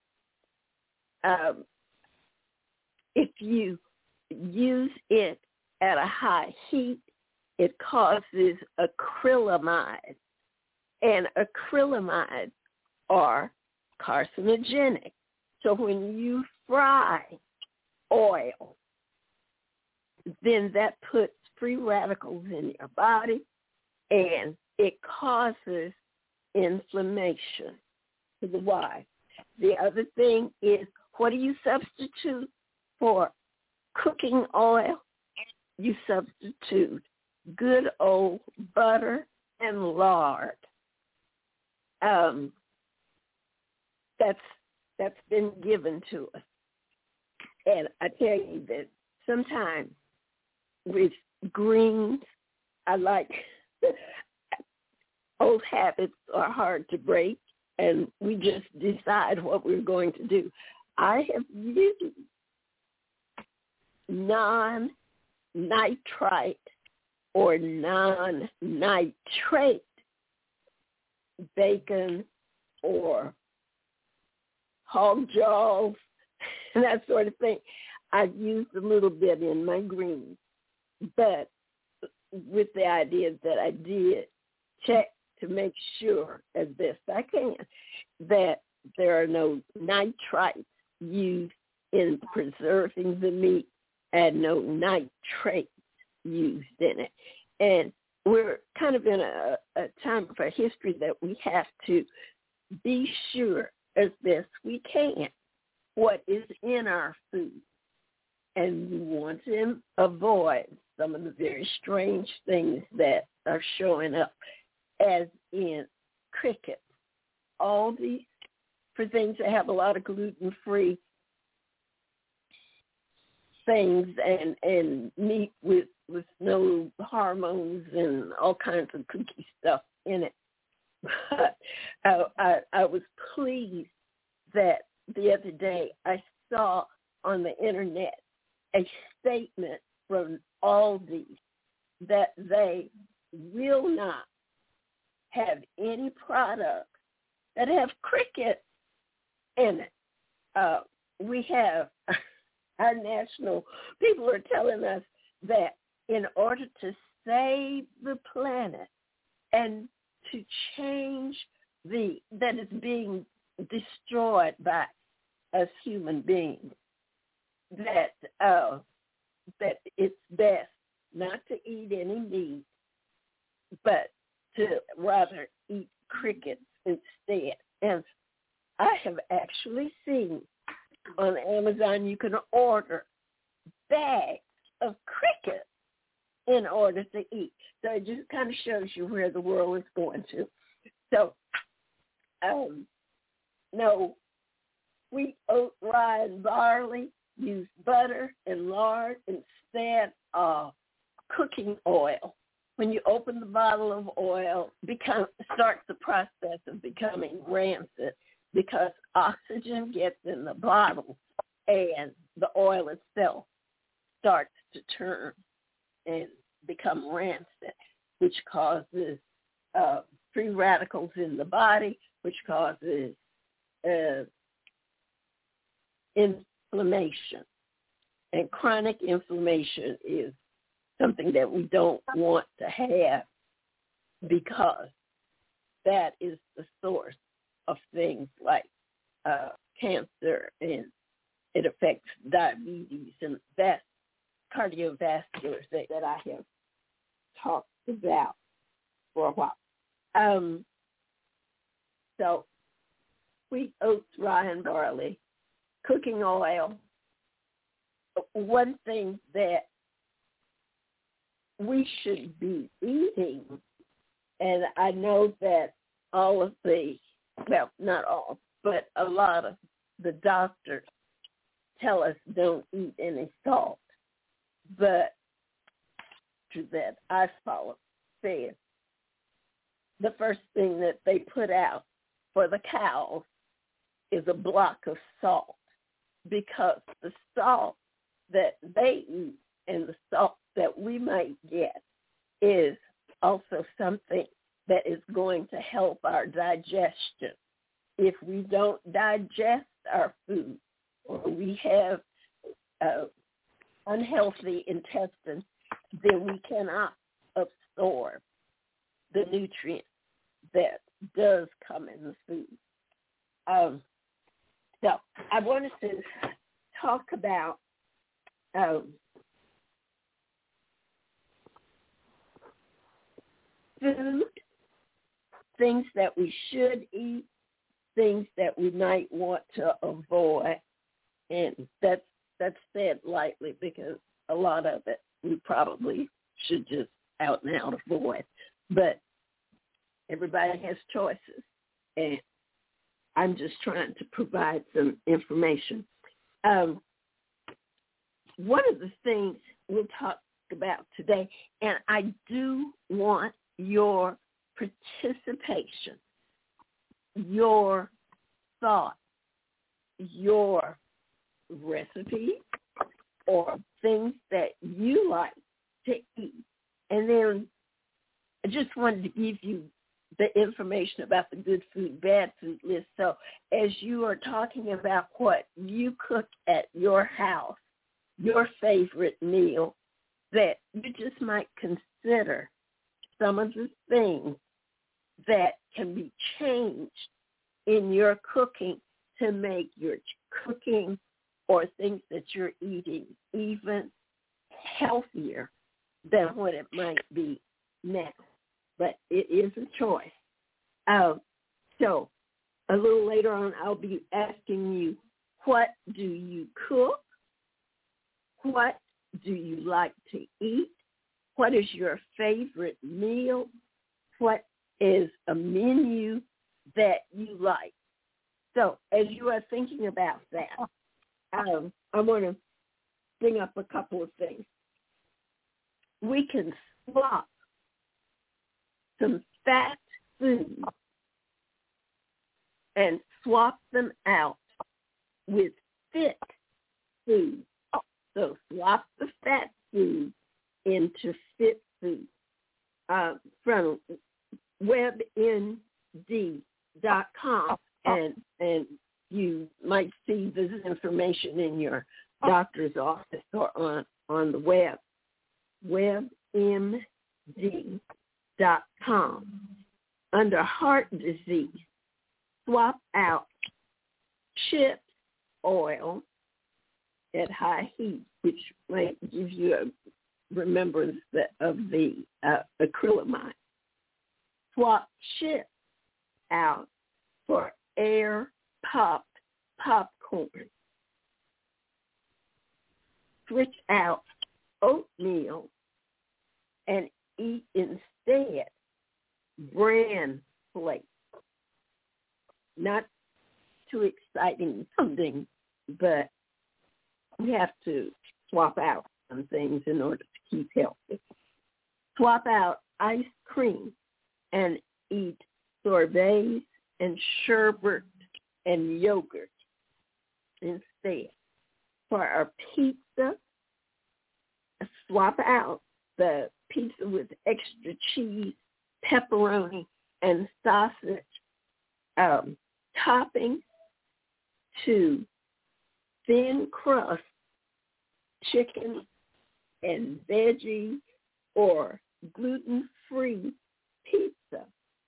if you use it at a high heat, it causes acrylamide. And acrylamides are carcinogenic. So when you fry oil, then that puts free radicals in your body, and it causes inflammation. Why? The other thing is, what do you substitute for cooking oil? You substitute good old butter and lard. That's been given to us. And I tell you that sometimes with greens, I like old habits are hard to break, and we just decide what we're going to do. I have used non-nitrite or non-nitrate bacon or hog jaws and that sort of thing. I've used a little bit in my greens, but with the idea that I did check to make sure as best I can that there are no nitrites used in preserving the meat and no nitrates used in it. And we're kind of in a time of our history that we have to be sure as best we can what is in our food. And we want to avoid some of the very strange things that are showing up, as in crickets. All these, for things that have a lot of gluten-free things and meat with no hormones and all kinds of cookie stuff in it. But I was pleased that the other day I saw on the internet a statement from Aldi that they will not have any products that have crickets in it. We have our national people are telling us that in order to save the planet and to change that is being destroyed by us human beings, that it's best not to eat any meat, but to rather eat crickets instead. And I have actually seen on Amazon you can order bags of crickets in order to eat. So it just kind of shows you where the world is going to. So, no wheat, oat, rye, and barley. Use butter and lard instead of cooking oil. When you open the bottle of oil, starts the process of becoming rancid because oxygen gets in the bottle and the oil itself starts to turn and become rancid, which causes free radicals in the body, which causes inflammation. And chronic inflammation is something that we don't want to have because that is the source of things like cancer, and it affects diabetes, and that's cardiovascular thing that I have talked about for a while. So wheat, oats, rye, and barley, cooking oil. One thing that we should be eating, and I know that all of not all, but a lot of the doctors tell us don't eat any salt, but that I follow says the first thing that they put out for the cows is a block of salt, because the salt that they eat and the salt that we might get is also something that is going to help our digestion. If we don't digest our food, or we have unhealthy intestines, then we cannot absorb the nutrients that does come in the food. So I wanted to talk about food, things that we should eat, things that we might want to avoid. And that's said lightly because a lot of it we probably should just out and out avoid. But everybody has choices, and I'm just trying to provide some information. One of the things we'll talk about today, and I do want your participation, your thought, your recipe, or things that you like to eat. And then I just wanted to give you the information about the good food, bad food list. So as you are talking about what you cook at your house, your favorite meal, that you just might consider some of the things that can be changed in your cooking to make your cooking or things that you're eating even healthier than what it might be now. But it is a choice. So a little later on, I'll be asking you, what do you cook? What do you like to eat? What is your favorite meal? What is a menu that you like? So as you are thinking about that, I want to bring up a couple of things. We can swap some fat foods and swap them out with fit food. So swap the fat food into fit food. From WebMD.com, and you might see this information in your doctor's office or on the web. WebMD.com. Under heart disease, swap out chips oil at high heat, which might give you a remembrance of the acrylamide. Swap chips out for air-popped popcorn. Switch out oatmeal and eat instead bran flakes. Not too exciting something, but we have to swap out some things in order to keep healthy. Swap out ice cream and eat sorbets and sherbet and yogurt instead. For our pizza, swap out the pizza with extra cheese, pepperoni, and sausage topping to thin crust chicken and veggie or gluten-free pizza.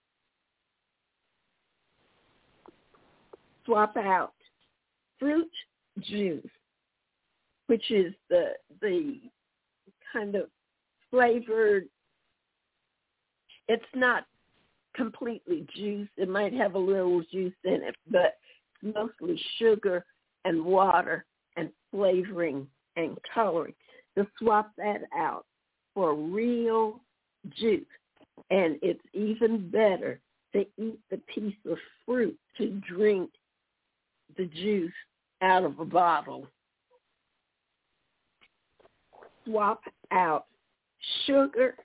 Swap out fruit juice, which is the kind of flavored, it's not completely juice. It might have a little juice in it, but mostly sugar and water and flavoring and coloring. To swap that out for real juice. And it's even better to eat the piece of fruit to drink the juice out of a bottle. Swap out sugar.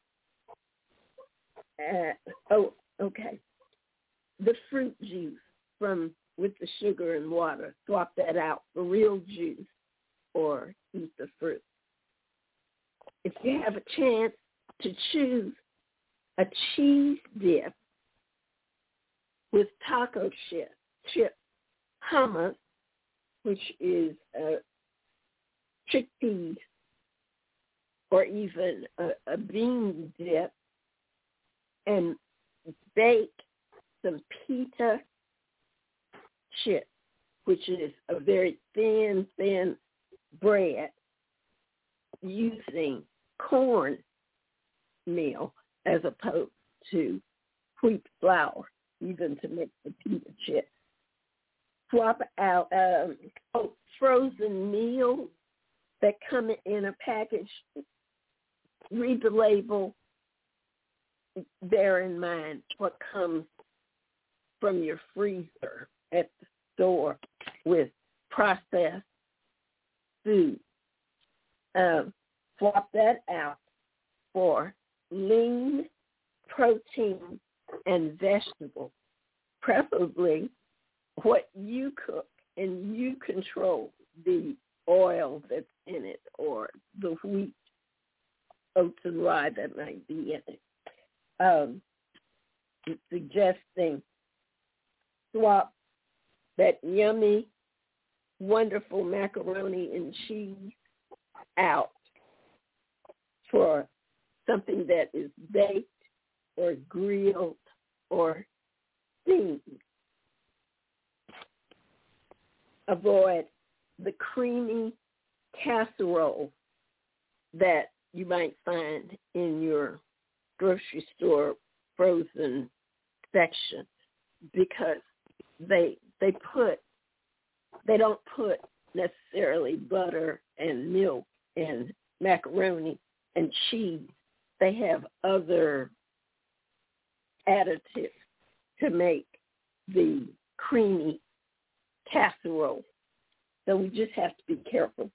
The fruit juice with the sugar and water. Swap that out for real juice or eat the fruit. If you have a chance to choose a cheese dip with taco chip hummus, which is chickpeas, or even a bean dip, and bake some pita chip, which is a very thin bread using corn meal as opposed to wheat flour, even to make the pita chip. Swap out frozen meals that come in a package. Read the label bear in mind what comes from your freezer at the store with processed food. Swap that out for lean protein and vegetables, preferably what you cook, and you control the oil that's in it or the wheat, oats, and rye that might be in it. It's suggesting swap that yummy, wonderful macaroni and cheese out for something that is baked or grilled or steamed. Avoid the creamy casserole that you might find in your grocery store frozen section, because they don't put necessarily butter and milk and macaroni and cheese. They have other additives to make the creamy casserole. So we just have to be careful.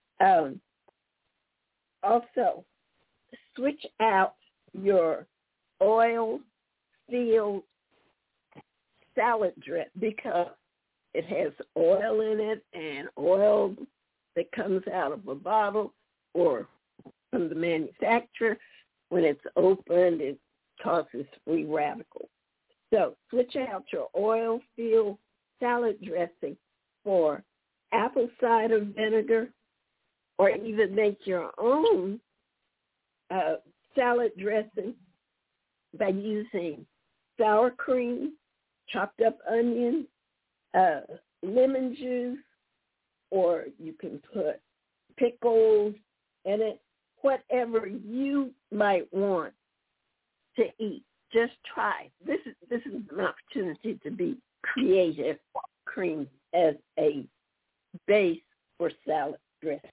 Also, switch out your oil-filled salad dressing, because it has oil in it, and oil that comes out of a bottle or from the manufacturer, when it's opened, it causes free radicals. So switch out your oil-filled salad dressing for apple cider vinegar, or even make your own salad dressing by using sour cream, chopped up onions, lemon juice, or you can put pickles in it, whatever you might want to eat. Just try. This is an opportunity to be creative. Cream as a base for salad dressing.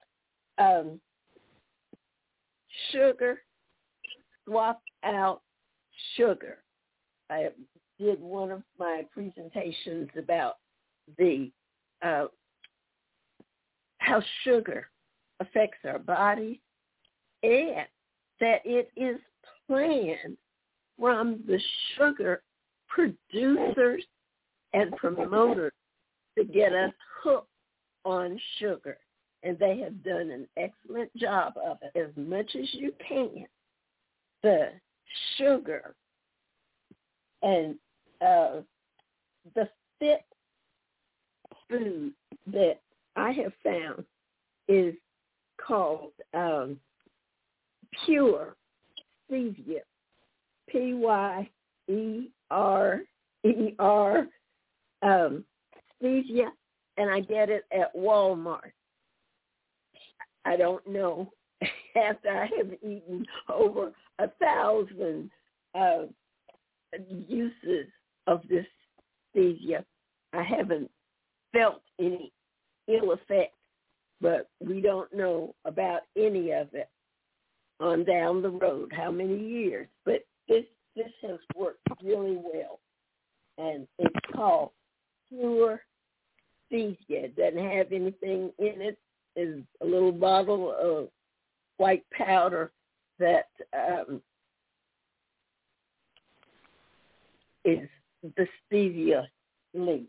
Sugar, swap out sugar. I did one of my presentations about the how sugar affects our bodies, and that it is planned from the sugar producers and promoters to get us hooked on sugar. And they have done an excellent job of it. As much as you can, the sugar and the fit food that I have found is called Pure Stevia, Pyer, Stevia, and I get it at Walmart. I don't know, after I have eaten over 1,000 uses of this stevia, I haven't felt any ill effect, but we don't know about any of it on down the road, how many years. But this has worked really well, and it's called Pure Stevia. It doesn't have anything in it. Is a little bottle of white powder that is the stevia leaf.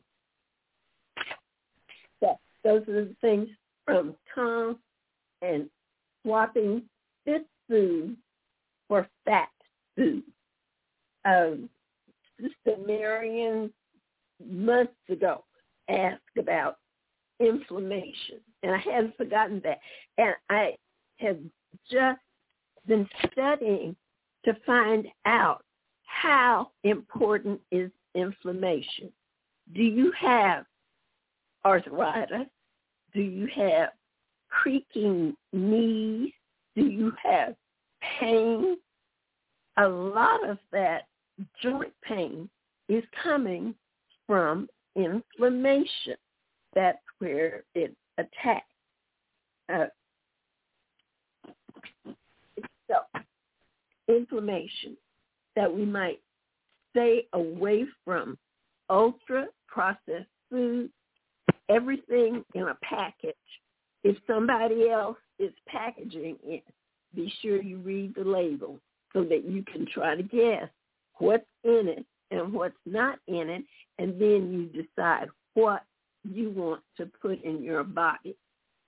So those are the things from Tom, and swapping fit food for fat food. Sister Marion months ago asked about inflammation, and I hadn't forgotten that. And I have just been studying to find out how important is inflammation. Do you have arthritis? Do you have creaking knees? Do you have pain? A lot of that joint pain is coming from inflammation. That's where it attacks. So, inflammation. that we might stay away from ultra-processed food, everything in a package. If somebody else is packaging it, be sure you read the label so that you can try to guess what's in it and what's not in it, and then you decide what you want to put in your body.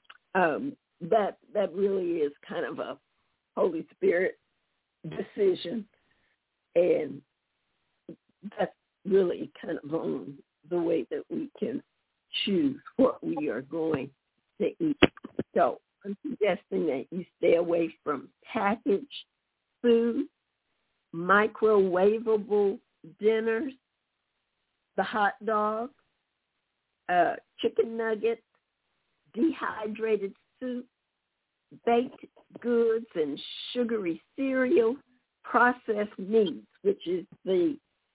That really is kind of a Holy Spirit decision, and that's really kind of on the way that we can choose what we are going to eat. So I'm suggesting that you stay away from packaged food, microwavable dinners, the hot dog, chicken nuggets, dehydrated soup, baked goods and sugary cereal, processed meats, which is the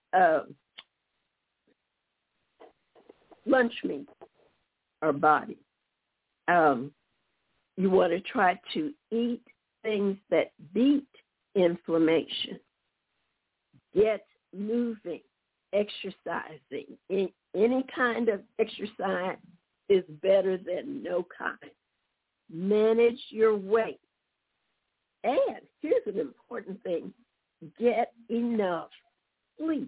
lunch meat, our body. You want to try to eat things that beat inflammation. Get moving, exercising. Any kind of exercise is better than no kind. Manage your weight. And here's an important thing. Get enough sleep.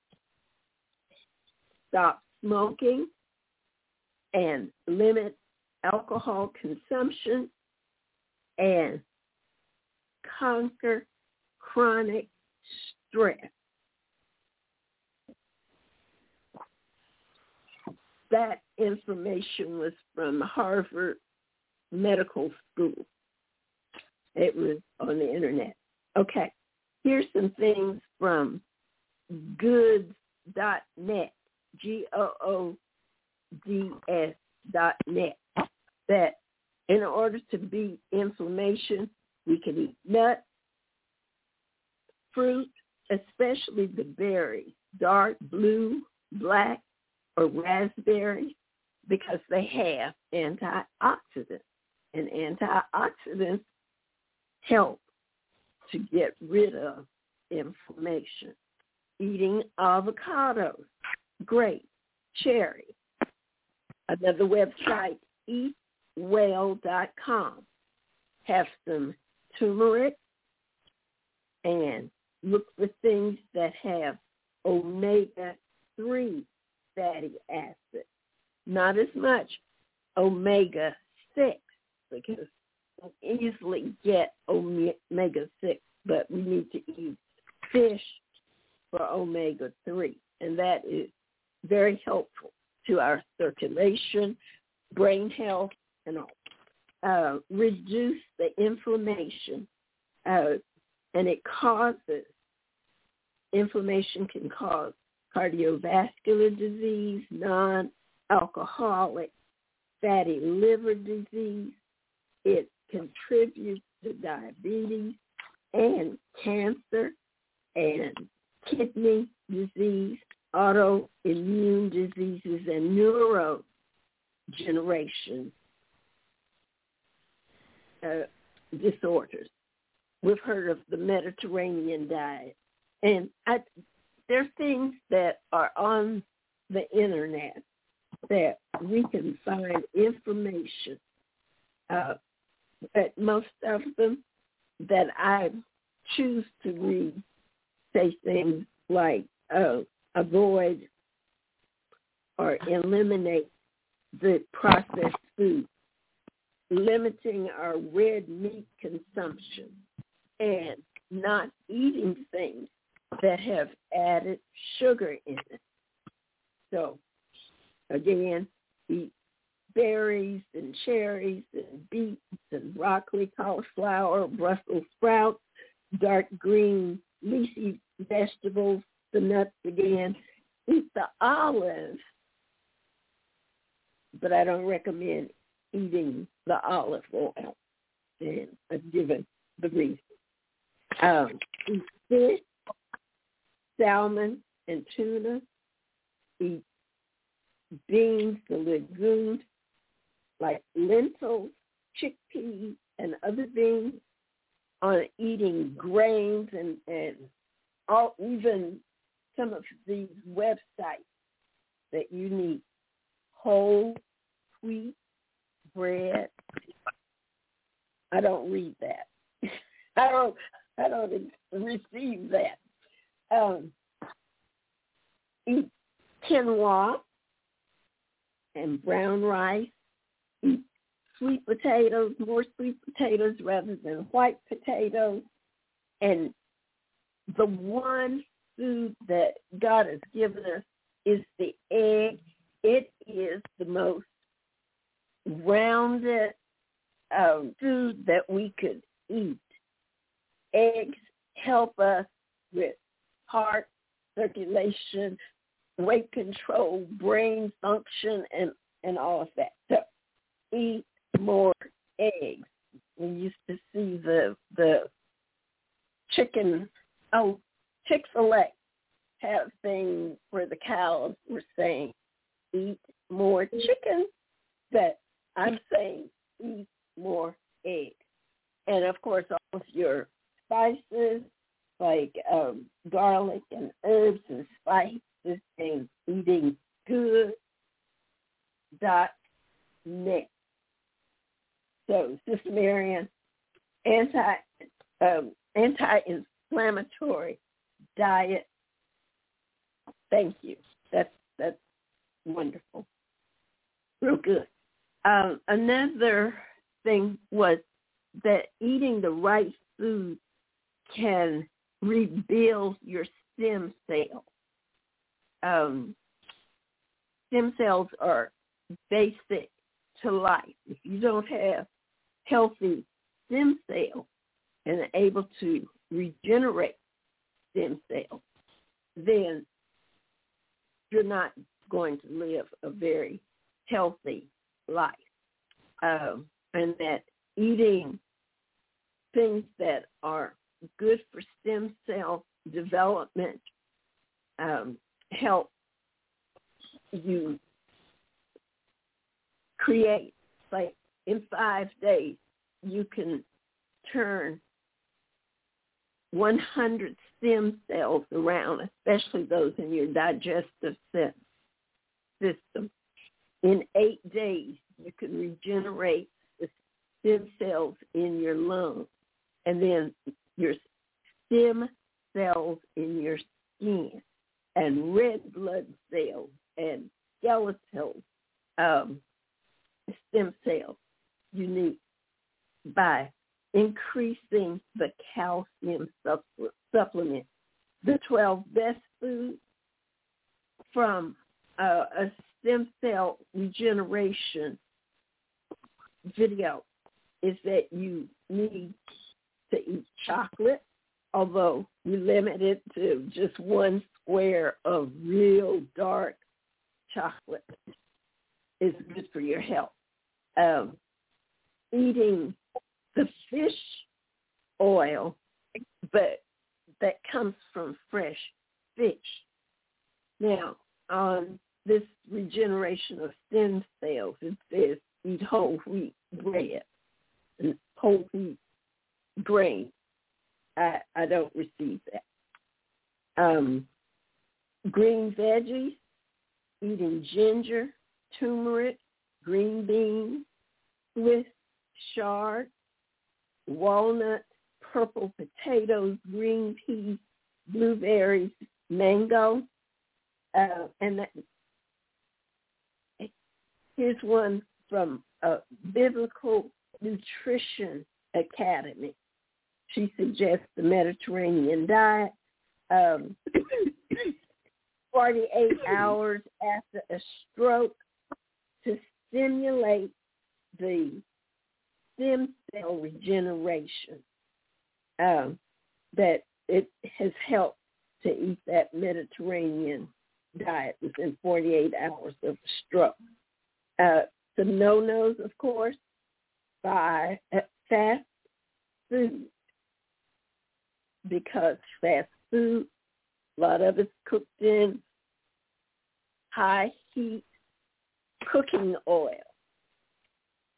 Stop smoking and limit alcohol consumption and conquer chronic stress. That information was from Harvard Medical School. It was on the internet. Okay, here's some things from goods.net, goods.net, that in order to beat inflammation, we can eat nuts, fruit, especially the berries, dark blue, black, or raspberry, because they have antioxidants. And antioxidants help to get rid of inflammation. Eating avocados, grape, cherry. Another website, eatwell.com. Have some turmeric and look for things that have omega-3 fatty acids. Not as much omega-6, because we easily get omega-6, but we need to eat fish for omega-3, and that is very helpful to our circulation, brain health, and all. Reduce the inflammation, and inflammation can cause cardiovascular disease, non-alcoholic fatty liver disease. It contributes to diabetes and cancer and kidney disease, autoimmune diseases, and neurodegeneration disorders. We've heard of the Mediterranean diet. And there are things that are on the internet that we can find information. But most of them that I choose to read say things like avoid or eliminate the processed food, limiting our red meat consumption, and not eating things that have added sugar in it. So, again, eat berries and cherries and beets and broccoli, cauliflower, Brussels sprouts, dark green leafy vegetables, the nuts again. Eat the olives, but I don't recommend eating the olive oil, and I've given the reason. Eat fish, salmon, and tuna. Eat beans, the legumes, like lentils, chickpeas, and other beans. On eating grains and even some of these websites that you need, whole wheat bread. I don't read that. I don't receive that. Eat quinoa and brown rice. Eat sweet potatoes, more sweet potatoes rather than white potatoes. And the one food that God has given us is the egg. It is the most rounded food that we could eat. Eggs help us with heart circulation, weight control, brain function, and all of that. So eat more eggs. We used to see the chicken, Chick-fil-A had a thing where the cows were saying, eat more chicken, that I'm saying eat more eggs. And, of course, all of your spices like garlic and herbs and spices and eatinggood.net. So, Sister Marian, anti-inflammatory diet. Thank you. That's wonderful. Real good. Another thing was that eating the right food can rebuild your stem cells. Stem cells are basic to life. If you don't have healthy stem cells and are able to regenerate stem cells, then you're not going to live a very healthy life. And that eating things that are good for stem cell development help you create, like in 5 days, you can turn 100 stem cells around, especially those in your digestive system. In 8 days, you can regenerate the stem cells in your lungs, and then your stem cells in your skin, and red blood cells, and skeletal stem cells you need by increasing the calcium supplement. The 12 best foods from a stem cell regeneration video is that you need to eat chocolate, although we limit it to just 1 square of real dark chocolate is good for your health. Eating the fish oil, but that comes from fresh fish. Now, on this regeneration of stem cells, it says eat whole wheat bread and whole wheat grain. I don't receive that. Green veggies, eating ginger, turmeric, green beans, Swiss chard, walnut, purple potatoes, green peas, blueberries, mango. And here's one from Biblical Nutrition Academy. She suggests the Mediterranean diet, 48 hours after a stroke to stimulate the stem cell regeneration, that it has helped to eat that Mediterranean diet within 48 hours of a stroke. Some no-nos, of course, by fast food, because fast food, a lot of it's cooked in high heat cooking oil,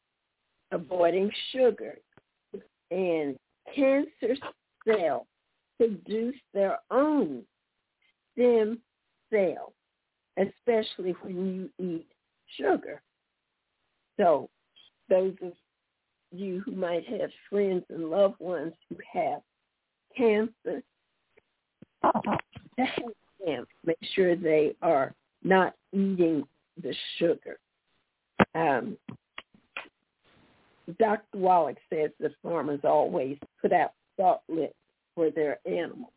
avoiding sugar, and cancer cells produce their own stem cells, especially when you eat sugar. So those of you who might have friends and loved ones who have cancer, to help them make sure they are not eating the sugar. Dr. Wallach says that farmers always put out salt licks for their animals.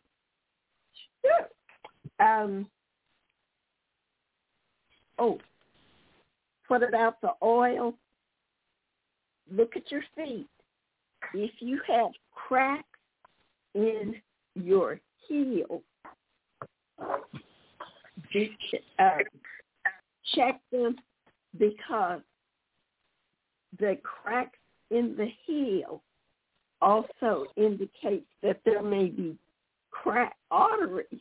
Sure. What about the oil? Look at your feet. If you have cracks in your heel, check them, because the cracks in the heel also indicates that there may be cracked arteries.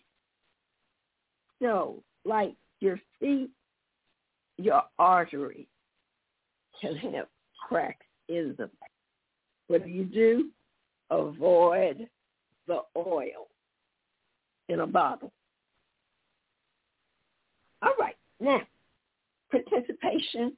So, like your feet, your arteries can have cracks in them. What do? Avoid the oil in a bottle. All right, now, participation.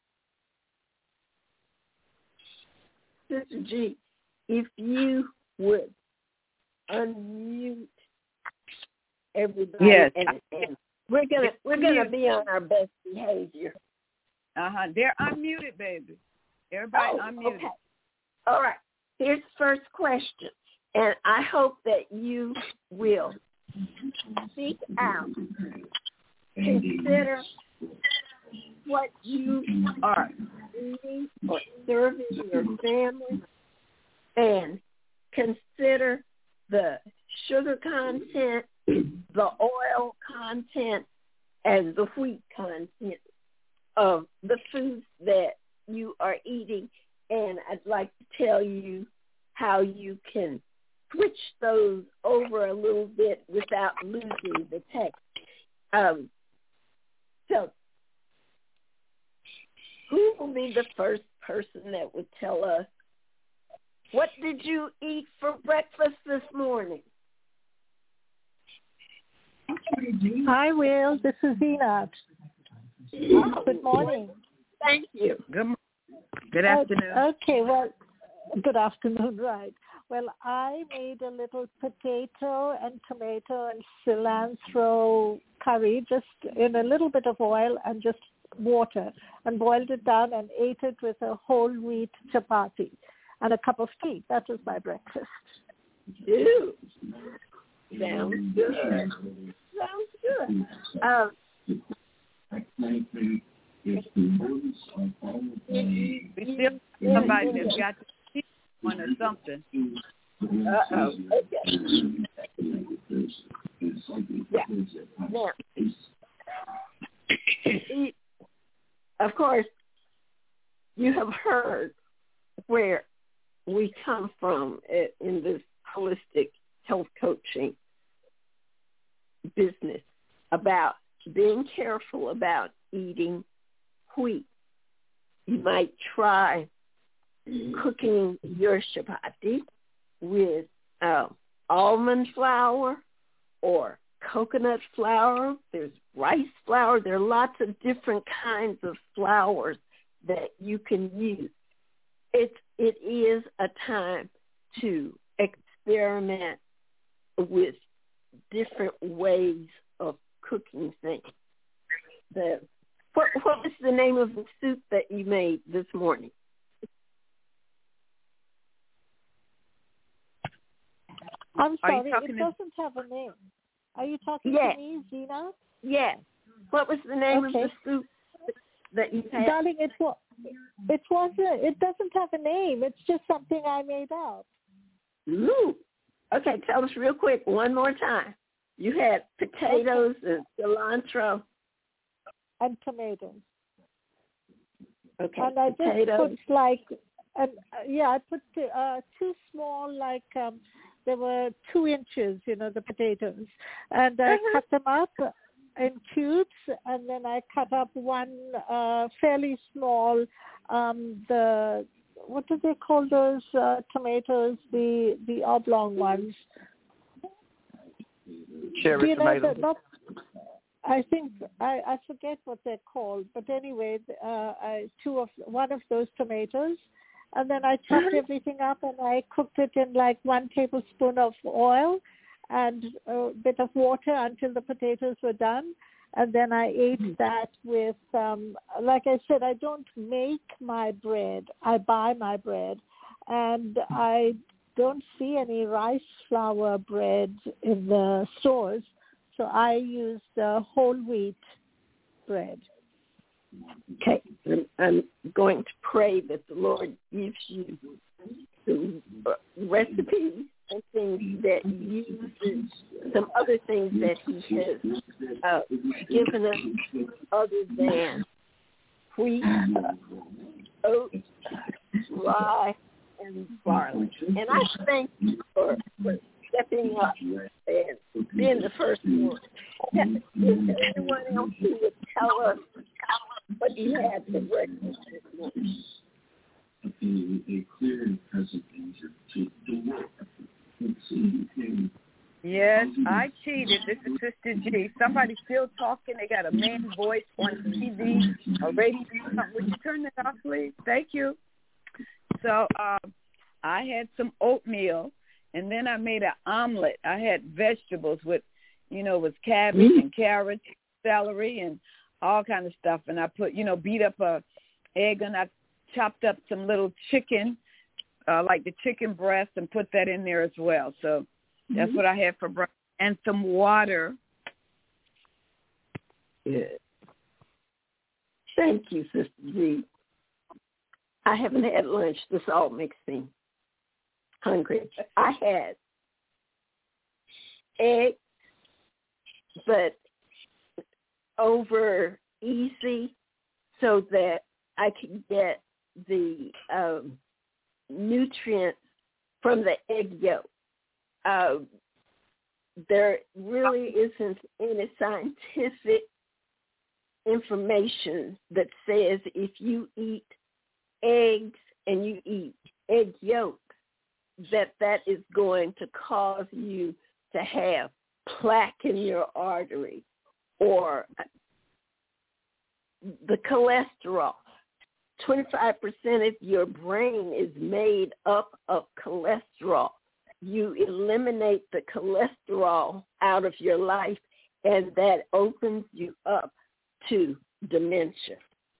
Sister G, if you would unmute everybody, yes, and we're gonna be on our best behavior. They're unmuted, baby. Everybody unmuted. Okay. All right. Here's the first question, and I hope that you will seek out, consider what you are eating or serving your family, and consider the sugar content, the oil content, and the wheat content of the foods that you are eating. And I'd like to tell you how you can switch those over a little bit without losing the text. So who will be the first person that would tell us, what did you eat for breakfast this morning? I will. This is Zena. Good morning. Thank you. Good afternoon. Okay, well, good afternoon, right. Well, I made a little potato and tomato and cilantro curry just in a little bit of oil and just water, and boiled it down and ate it with a whole wheat chapati and a cup of tea. That was my breakfast. Ew. Sounds good. Sounds good. We still have somebody that's got to see one or something. Uh-oh. Okay. Yeah. Now, of course, you have heard where we come from in this holistic health coaching business about being careful about eating wheat. You might try cooking your chapati with almond flour or coconut flour. There's rice flour. There are lots of different kinds of flours that you can use. It is a time to experiment with different ways of cooking things. What was the name of the soup that you made this morning? I'm sorry, it doesn't have a name. Are you talking to me, Zena? Yes. What was the name of the soup that you had? Darling, it doesn't have a name. It's just something I made up. Ooh. Okay, tell us real quick one more time. You had potatoes and cilantro. And tomatoes. Okay, and I potatoes. Just put I put two small, they were 2 inches, the potatoes. And I cut them up in cubes, and then I cut up one fairly small, what do they call those tomatoes, the oblong ones? Cherry tomatoes. I think I forget what they're called, but anyway, one of those tomatoes, and then I chopped everything up and I cooked it in like 1 tablespoon of oil and a bit of water until the potatoes were done. And then I ate that with, like I said, I don't make my bread. I buy my bread. And I don't see any rice flour bread in the stores. So I used whole wheat bread. Okay. I'm going to pray that the Lord gives you some recipes and things that he uses, some other things that he has given us other than wheat, oats, rye, and barley. And I thank you for stepping up and being the first one. Is there anyone else who would tell us what you had for breakfast this morning? Yes, I cheated. This is Sister G. Somebody's still talking. They got a man voice on TV or radio. Would you turn that off, please? Thank you. So I had some oatmeal, and then I made an omelet. I had vegetables with, with cabbage and carrots, celery, and all kind of stuff. And I put, beat up a egg, and I chopped up some little chicken, like the chicken breast, and put that in there as well. So that's what I had for breakfast. And some water. Good. Thank you, Sister G. I haven't had lunch. This all makes me hungry. I had eggs, but over easy so that I could get the nutrients from the egg yolk. There really isn't any scientific information that says if you eat eggs and you eat egg yolk, that is going to cause you to have plaque in your artery or the cholesterol. 25% of your brain is made up of cholesterol. You eliminate the cholesterol out of your life, and that opens you up to dementia.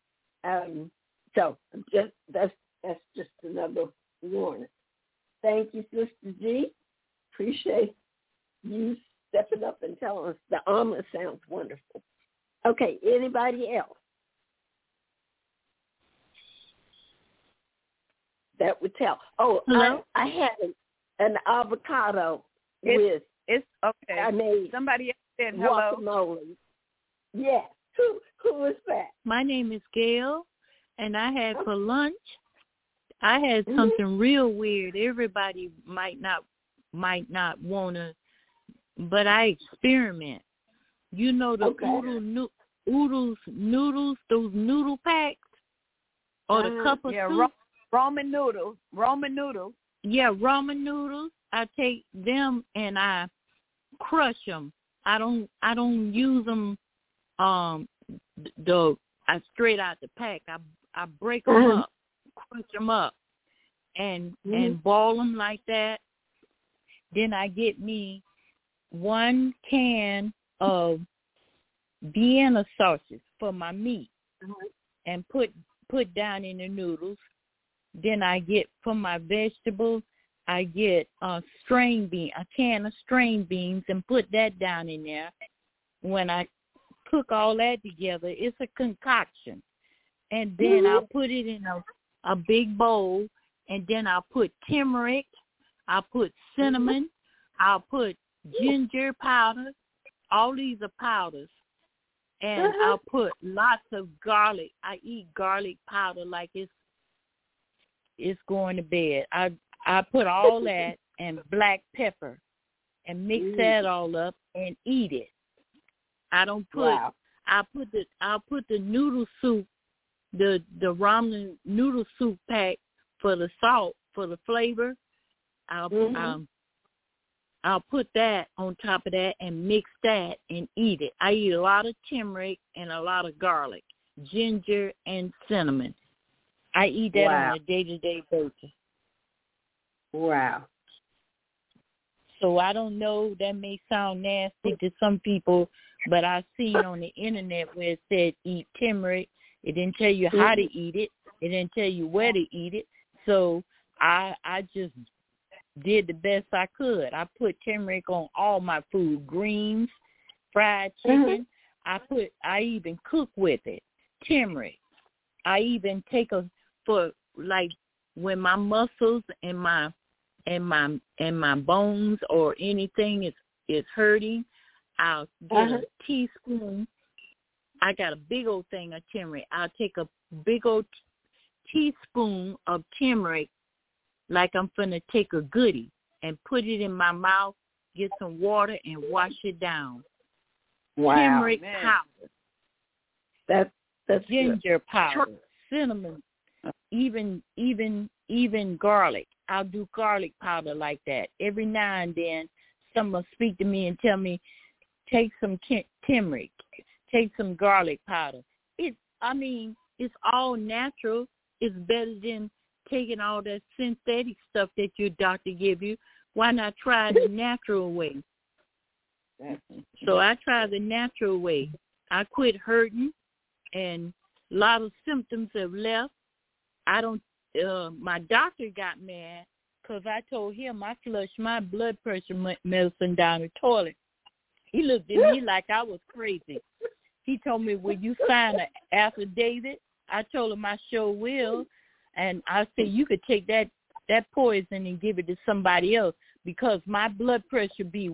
So that's just another warning. Thank you, Sister G. Appreciate you stepping up and telling us the omelet sounds wonderful. Okay, anybody else that would tell? Oh, I had an avocado with. It's okay. I made somebody else said hello. Guacamole. Yes. Who is that? My name is Gail, and I had for lunch. I had something real weird. Everybody might not want to, but I experiment. The noodles, those noodle packs, or the cup of soup. Roman noodles. Yeah, ramen noodles. I take them and I crush them. I don't use them. I straight out the pack. I break them up, crush them up, and boil them like that. Then I get me 1 can of Vienna sausage for my meat, and put down in the noodles. Then I get for my vegetables, I get a can of strained beans, and put that down in there. When I cook all that together, it's a concoction. And then I'll put it in a big bowl, and then I'll put turmeric, I'll put cinnamon, I'll put ginger powder. All these are powders. And I'll put lots of garlic. I eat garlic powder like it's going to bed. I put all that and black pepper and mix that all up and eat it. I don't put. Wow. I'll put the noodle soup, the ramen noodle soup pack for the salt, for the flavor. I'll I'll put that on top of that and mix that and eat it. I eat a lot of turmeric and a lot of garlic, ginger and cinnamon. I eat that on a day-to-day basis. Wow. So I don't know, that may sound nasty to some people, but I've seen on the internet where it said eat turmeric. It didn't tell you how to eat it. It didn't tell you where to eat it. So I just did the best I could. I put turmeric on all my food, greens, fried chicken. I even cook with it, turmeric. I even take for like when my muscles and my bones or anything is hurting, I'll get a teaspoon. I got a big old thing of turmeric. I'll take a big old teaspoon of turmeric like I'm finna take a goodie and put it in my mouth, get some water, and wash it down. Wow. Turmeric powder. That's ginger powder, cinnamon, even garlic. I'll do garlic powder like that. Every now and then, someone will speak to me and tell me, take some turmeric, take some garlic powder. It's all natural. It's better than taking all that synthetic stuff that your doctor give you. Why not try the natural way? So I try the natural way. I quit hurting, and a lot of symptoms have left. My doctor got mad because I told him I flushed my blood pressure medicine down the toilet. He looked at me like I was crazy. He told me, will you sign an affidavit? I told him I sure will. And I said, you could take that poison and give it to somebody else because my blood pressure be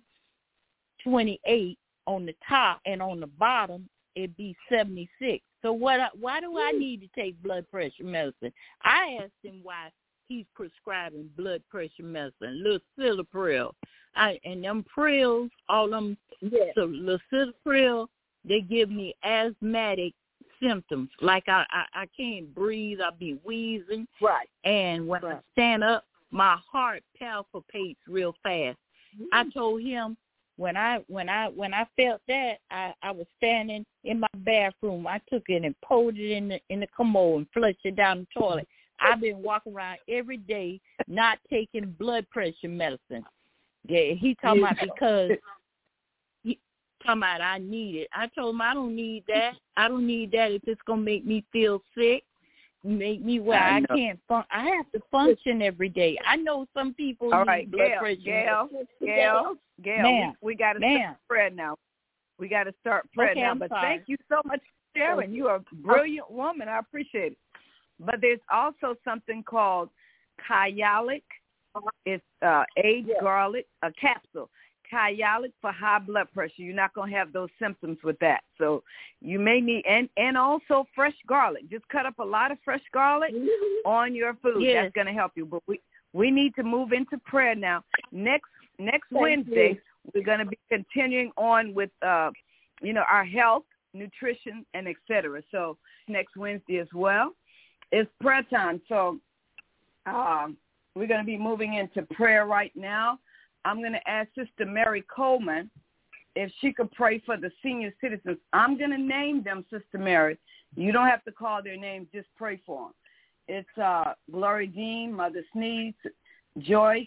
128 on the top, and on the bottom it'd be 76. So why do I need to take blood pressure medicine? I asked him why he's prescribing blood pressure medicine, Lisinopril. And them Prils, all them, so Lisinopril, they give me asthmatic symptoms. Like I can't breathe, I'll be wheezing. Right. And when I stand up, my heart palpitates real fast. I told him when I felt that, I was standing in my bathroom. I took it and poured it in the commode and flushed it down the toilet. I've been walking around every day not taking blood pressure medicine. Yeah, he talking about because talking about I need it. I told him I don't need that. I don't need that if it's gonna make me feel sick, make me where I can't I have to function every day. I know some people need blood pressure. Gail, we got to start prayer now. We got to start prayer now. But thank you so much for sharing. You are a brilliant woman. I appreciate it. But there's also something called Kyolic. It's aged garlic, a capsule. Kyolic for high blood pressure. You're not going to have those symptoms with that. So you may need, and also fresh garlic. Just cut up a lot of fresh garlic on your food. Yes. That's going to help you. But we need to move into prayer now. Next Wednesday, we're going to be continuing on with, our health, nutrition, and et cetera. So next Wednesday as well. It's prayer time. So we're going to be moving into prayer right now. I'm going to ask Sister Mary Coleman if she could pray for the senior citizens. I'm going to name them, Sister Mary. You don't have to call their names. Just pray for them. It's Glory Dean, Mother Sneeze, Joyce,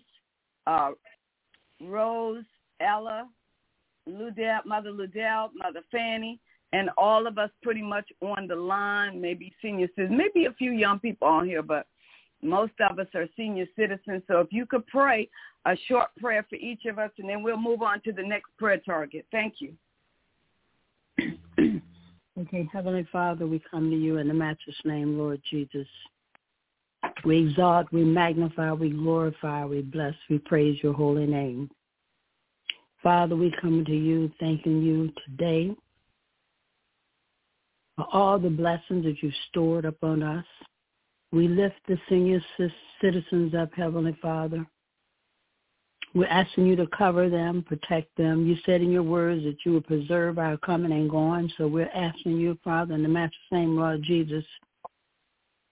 Rose, Ella, Mother Ludell, Mother Fanny, and all of us pretty much on the line, maybe senior citizens, maybe a few young people on here, but most of us are senior citizens. So if you could pray a short prayer for each of us, and then we'll move on to the next prayer target. Thank you. Okay, Heavenly Father, we come to you in the matchless name, Lord Jesus. We exalt, we magnify, we glorify, we bless, we praise your holy name. Father, we come to you thanking you today for all the blessings that you've stored upon us. We lift the senior citizens up, Heavenly Father. We're asking you to cover them, protect them. You said in your words that you will preserve our coming and going. So we're asking you, Father, in the matchless name, Lord Jesus,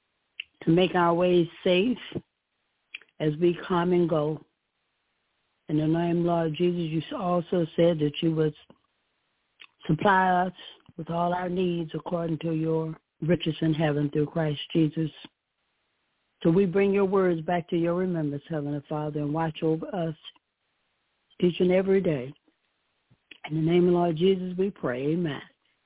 to make our ways safe as we come and go. In the name, Lord Jesus, you also said that you would supply us with all our needs according to your riches in heaven through Christ Jesus. So we bring your words back to your remembrance, Heavenly Father, and watch over us each and every day. In the name of Lord Jesus, we pray. Amen.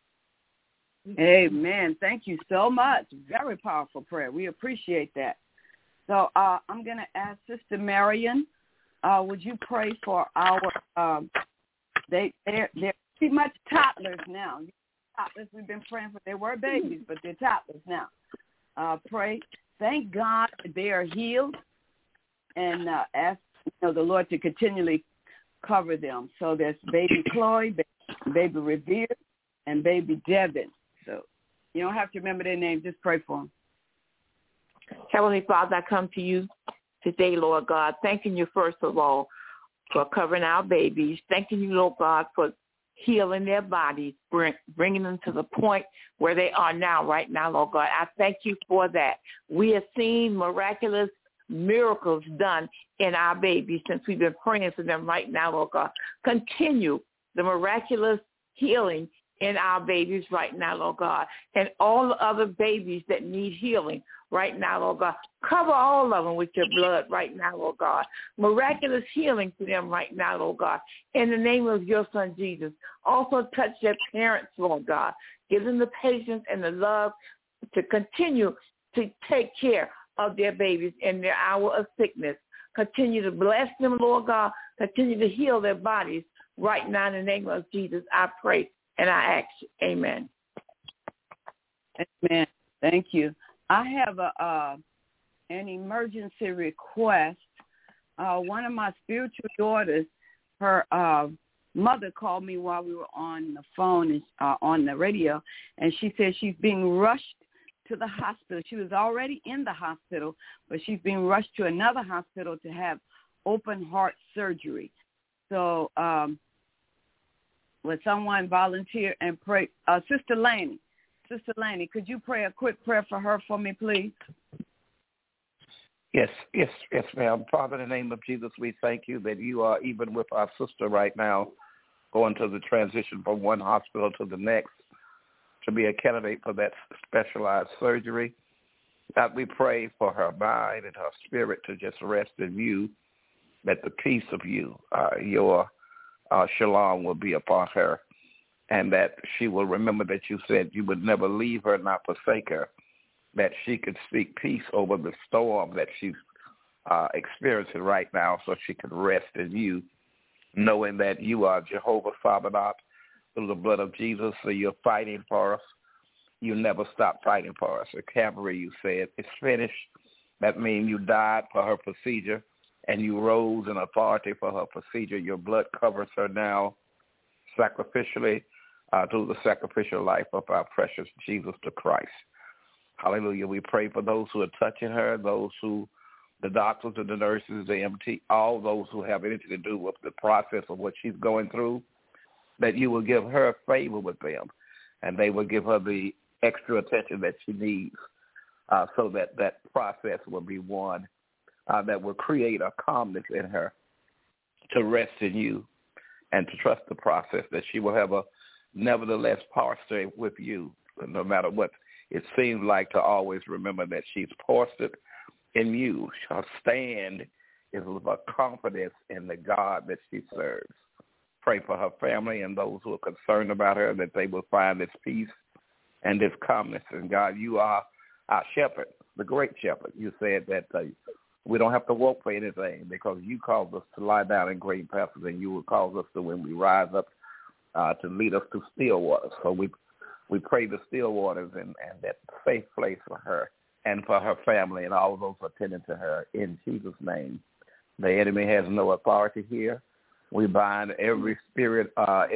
Amen. Thank you so much. Very powerful prayer. We appreciate that. So I'm going to ask Sister Marion, would you pray for our, they're pretty much toddlers now. Toddlers we've been praying for. They were babies, but they're toddlers now. Pray. Thank God they are healed, and ask the Lord to continually cover them. So there's baby Chloe, baby Revere, and baby Devin. So you don't have to remember their names. Just pray for them. Heavenly Father, I come to you today, Lord God, thanking you first of all for covering our babies. Thanking you, Lord God, for healing their bodies, bringing them to the point where they are now, right now, Lord God. I thank you for that. We have seen miraculous miracles done in our babies since we've been praying for them right now, Lord God. Continue the miraculous healing in our babies right now, Lord God, and all the other babies that need healing right now, Lord God. Cover all of them with your blood right now, Lord God. Miraculous healing to them right now, Lord God, in the name of your Son, Jesus. Also touch their parents, Lord God. Give them the patience and the love to continue to take care of their babies in their hour of sickness. Continue to bless them, Lord God. Continue to heal their bodies right now in the name of Jesus. I pray and I ask, amen. Amen. Thank you. I have an emergency request. One of my spiritual daughters, her mother called me while we were on the phone, on the radio, and she said she's being rushed to the hospital. She was already in the hospital, but she's being rushed to another hospital to have open heart surgery. So would someone volunteer and pray? Sister Laney, could you pray a quick prayer for her for me, please? Yes, ma'am. Father, in the name of Jesus, we thank you that you are even with our sister right now, going to the transition from one hospital to the next to be a candidate for that specialized surgery. God, we pray for her mind and her spirit to just rest in you, that the peace of you, your shalom will be upon her, and that she will remember that you said you would never leave her, not forsake her, that she could speak peace over the storm that she's experiencing right now, so she could rest in you, knowing that you are Jehovah Sabaoth through the blood of Jesus. So you're fighting for us. You never stop fighting for us. At Calvary, you said, it's finished. That means you died for her procedure, and you rose in authority for her procedure. Your blood covers her now sacrificially through the sacrificial life of our precious Jesus the Christ. Hallelujah. We pray for those who are touching her, those who, the doctors and the nurses, the MT, all those who have anything to do with the process of what she's going through, that you will give her favor with them, and they will give her the extra attention that she needs so that that process will be one that will create a calmness in her to rest in you and to trust the process, that she will have a nevertheless posture with you, no matter what it seems like, to always remember that she's posted in you. Her stand is with a confidence in the God that she serves. Pray for her family and those who are concerned about her, that they will find this peace and this calmness. And God, you are our shepherd, the great shepherd. You said that we don't have to walk for anything because you called us to lie down in green pastures, and you will cause us to, when we rise up, to lead us to still waters. So we pray the still waters and that safe place for her and for her family and all those attending to her, in Jesus' name. The enemy has no authority here. We bind every spirit of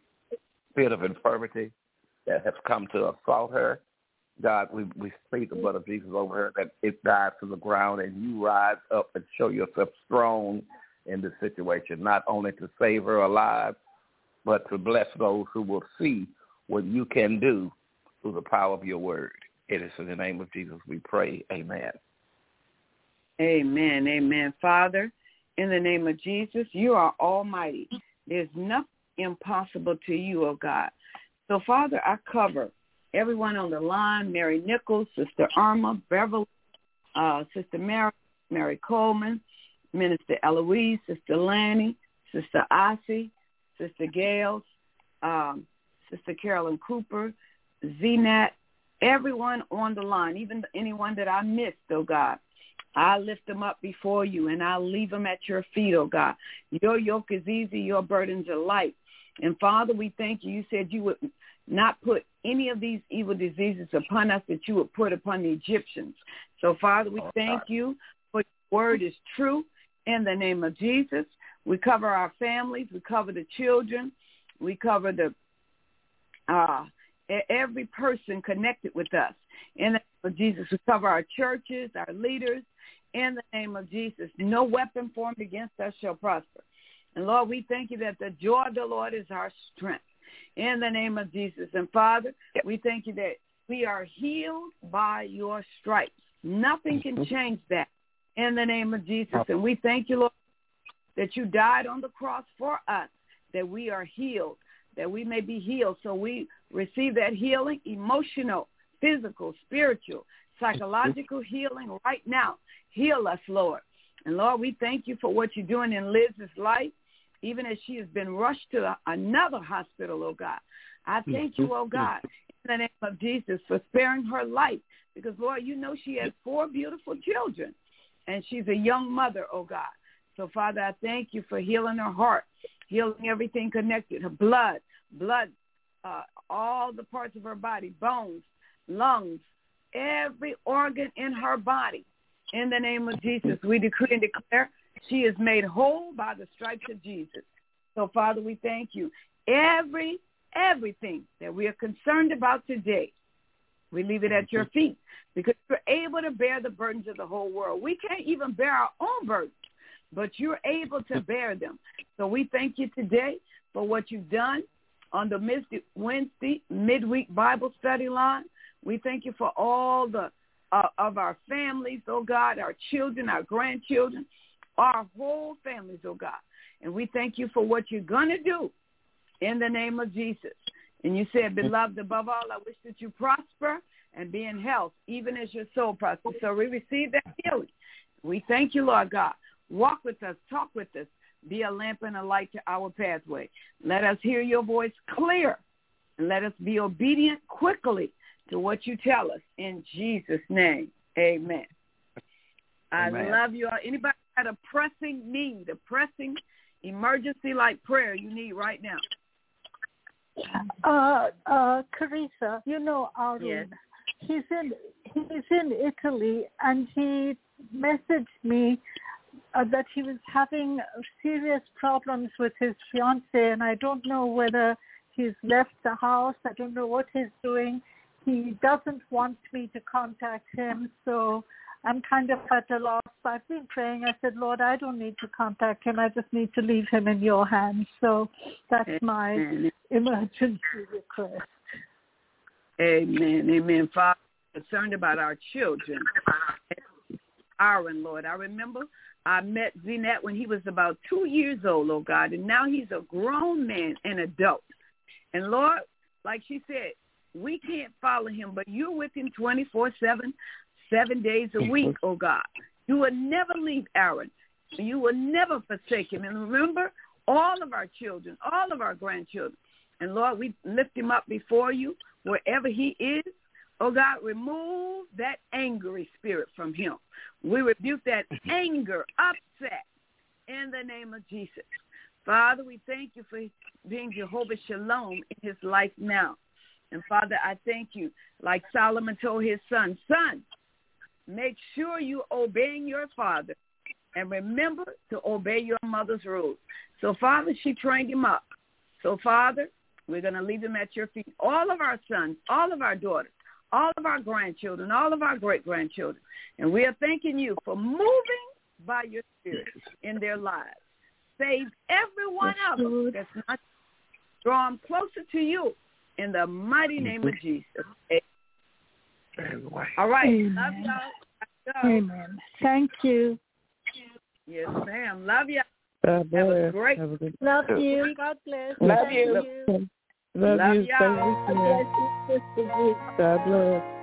infirmity that has come to assault her. God, we speak the blood of Jesus over her, that it dies to the ground, and you rise up and show yourself strong in this situation, not only to save her alive, but to bless those who will see what you can do through the power of your word. It is in the name of Jesus we pray. Amen. Amen. Amen. Father, in the name of Jesus. You are almighty. There's nothing impossible to you, oh God. So, Father, I cover everyone on the line, Mary Nichols, Sister Irma, Beverly, Sister Mary Coleman, Minister Eloise, Sister Lanny, Sister Ossie, Sister Gales, Sister Carolyn Cooper, Z-Nat, everyone on the line, even anyone that I missed, oh God. I lift them up before you, and I'll leave them at your feet, oh God. Your yoke is easy, your burdens are light. And, Father, we thank you. You said you would not put any of these evil diseases upon us that you would put upon the Egyptians. So, Father, we thank you for your word is true in the name of Jesus. We cover our families. We cover the children. We cover the every person connected with us. In the name of Jesus, we cover our churches, our leaders. In the name of Jesus, no weapon formed against us shall prosper. And, Lord, we thank you that the joy of the Lord is our strength. In the name of Jesus. And, Father, we thank you that we are healed by your stripes. Nothing can change that. In the name of Jesus. And we thank you, Lord, that you died on the cross for us, that we are healed, that we may be healed. So we receive that healing, emotional, physical, spiritual, psychological healing right now. Heal us, Lord. And, Lord, we thank you for what you're doing in Liz's life, even as she has been rushed to another hospital, oh God. I thank you, oh God, in the name of Jesus, for sparing her life. Because, Lord, you know she has 4 beautiful children, and she's a young mother, oh God. So, Father, I thank you for healing her heart, healing everything connected, her blood, all the parts of her body, bones, lungs, every organ in her body. In the name of Jesus, we decree and declare she is made whole by the stripes of Jesus. So, Father, we thank you. Everything that we are concerned about today, we leave it at your feet because you're able to bear the burdens of the whole world. We can't even bear our own burdens, but you're able to bear them. So we thank you today for what you've done on the Wednesday midweek Bible study line. We thank you for all the of our families, oh God, our children, our grandchildren, our whole families, oh God. And we thank you for what you're going to do in the name of Jesus. And you said, beloved, above all, I wish that you prosper and be in health, even as your soul prospers. So we receive that healing. We thank you, Lord God. Walk with us, talk with us, be a lamp and a light to our pathway. Let us hear your voice clear, and let us be obedient quickly to what you tell us. In Jesus' name, amen. I love you all. Anybody got a pressing need, a pressing emergency-like prayer you need right now? Carissa, you know Arun. Yes. He's in Italy, and he messaged me that he was having serious problems with his fiancée, and I don't know whether he's left the house. I don't know what he's doing. He doesn't want me to contact him, so I'm kind of at a loss. I've been praying. I said, Lord, I don't need to contact him. I just need to leave him in your hands. So that's my emergency request. Amen. Amen. Father, concerned about our children. Aaron, Lord, I remember I met Z-Nat when he was about 2 years old, oh God, and now he's a grown man, an adult. And Lord, like she said, we can't follow him, but you're with him 24/7, 7 days a week, oh God. You will never leave Aaron. You will never forsake him. And remember, all of our children, all of our grandchildren. And Lord, we lift him up before you wherever he is. Oh God, remove that angry spirit from him. We rebuke that anger, upset, in the name of Jesus. Father, we thank you for being Jehovah Shalom in his life now. And Father, I thank you, like Solomon told his son, make sure you obeying your father and remember to obey your mother's rules. So, Father, she trained him up. So, Father, we're going to leave him at your feet. All of our sons, all of our daughters, all of our grandchildren, all of our great-grandchildren. And we are thanking you for moving by your spirit in their lives. Save every one of them that's not. Draw them closer to you in the mighty name of Jesus. All right. Amen. Love y'all. Amen. Thank you. Yes, ma'am. Love you. God bless. Have a great. Have a good Love you. God bless. Love Thank you. you. Love you. y'all. Stay with you. God bless.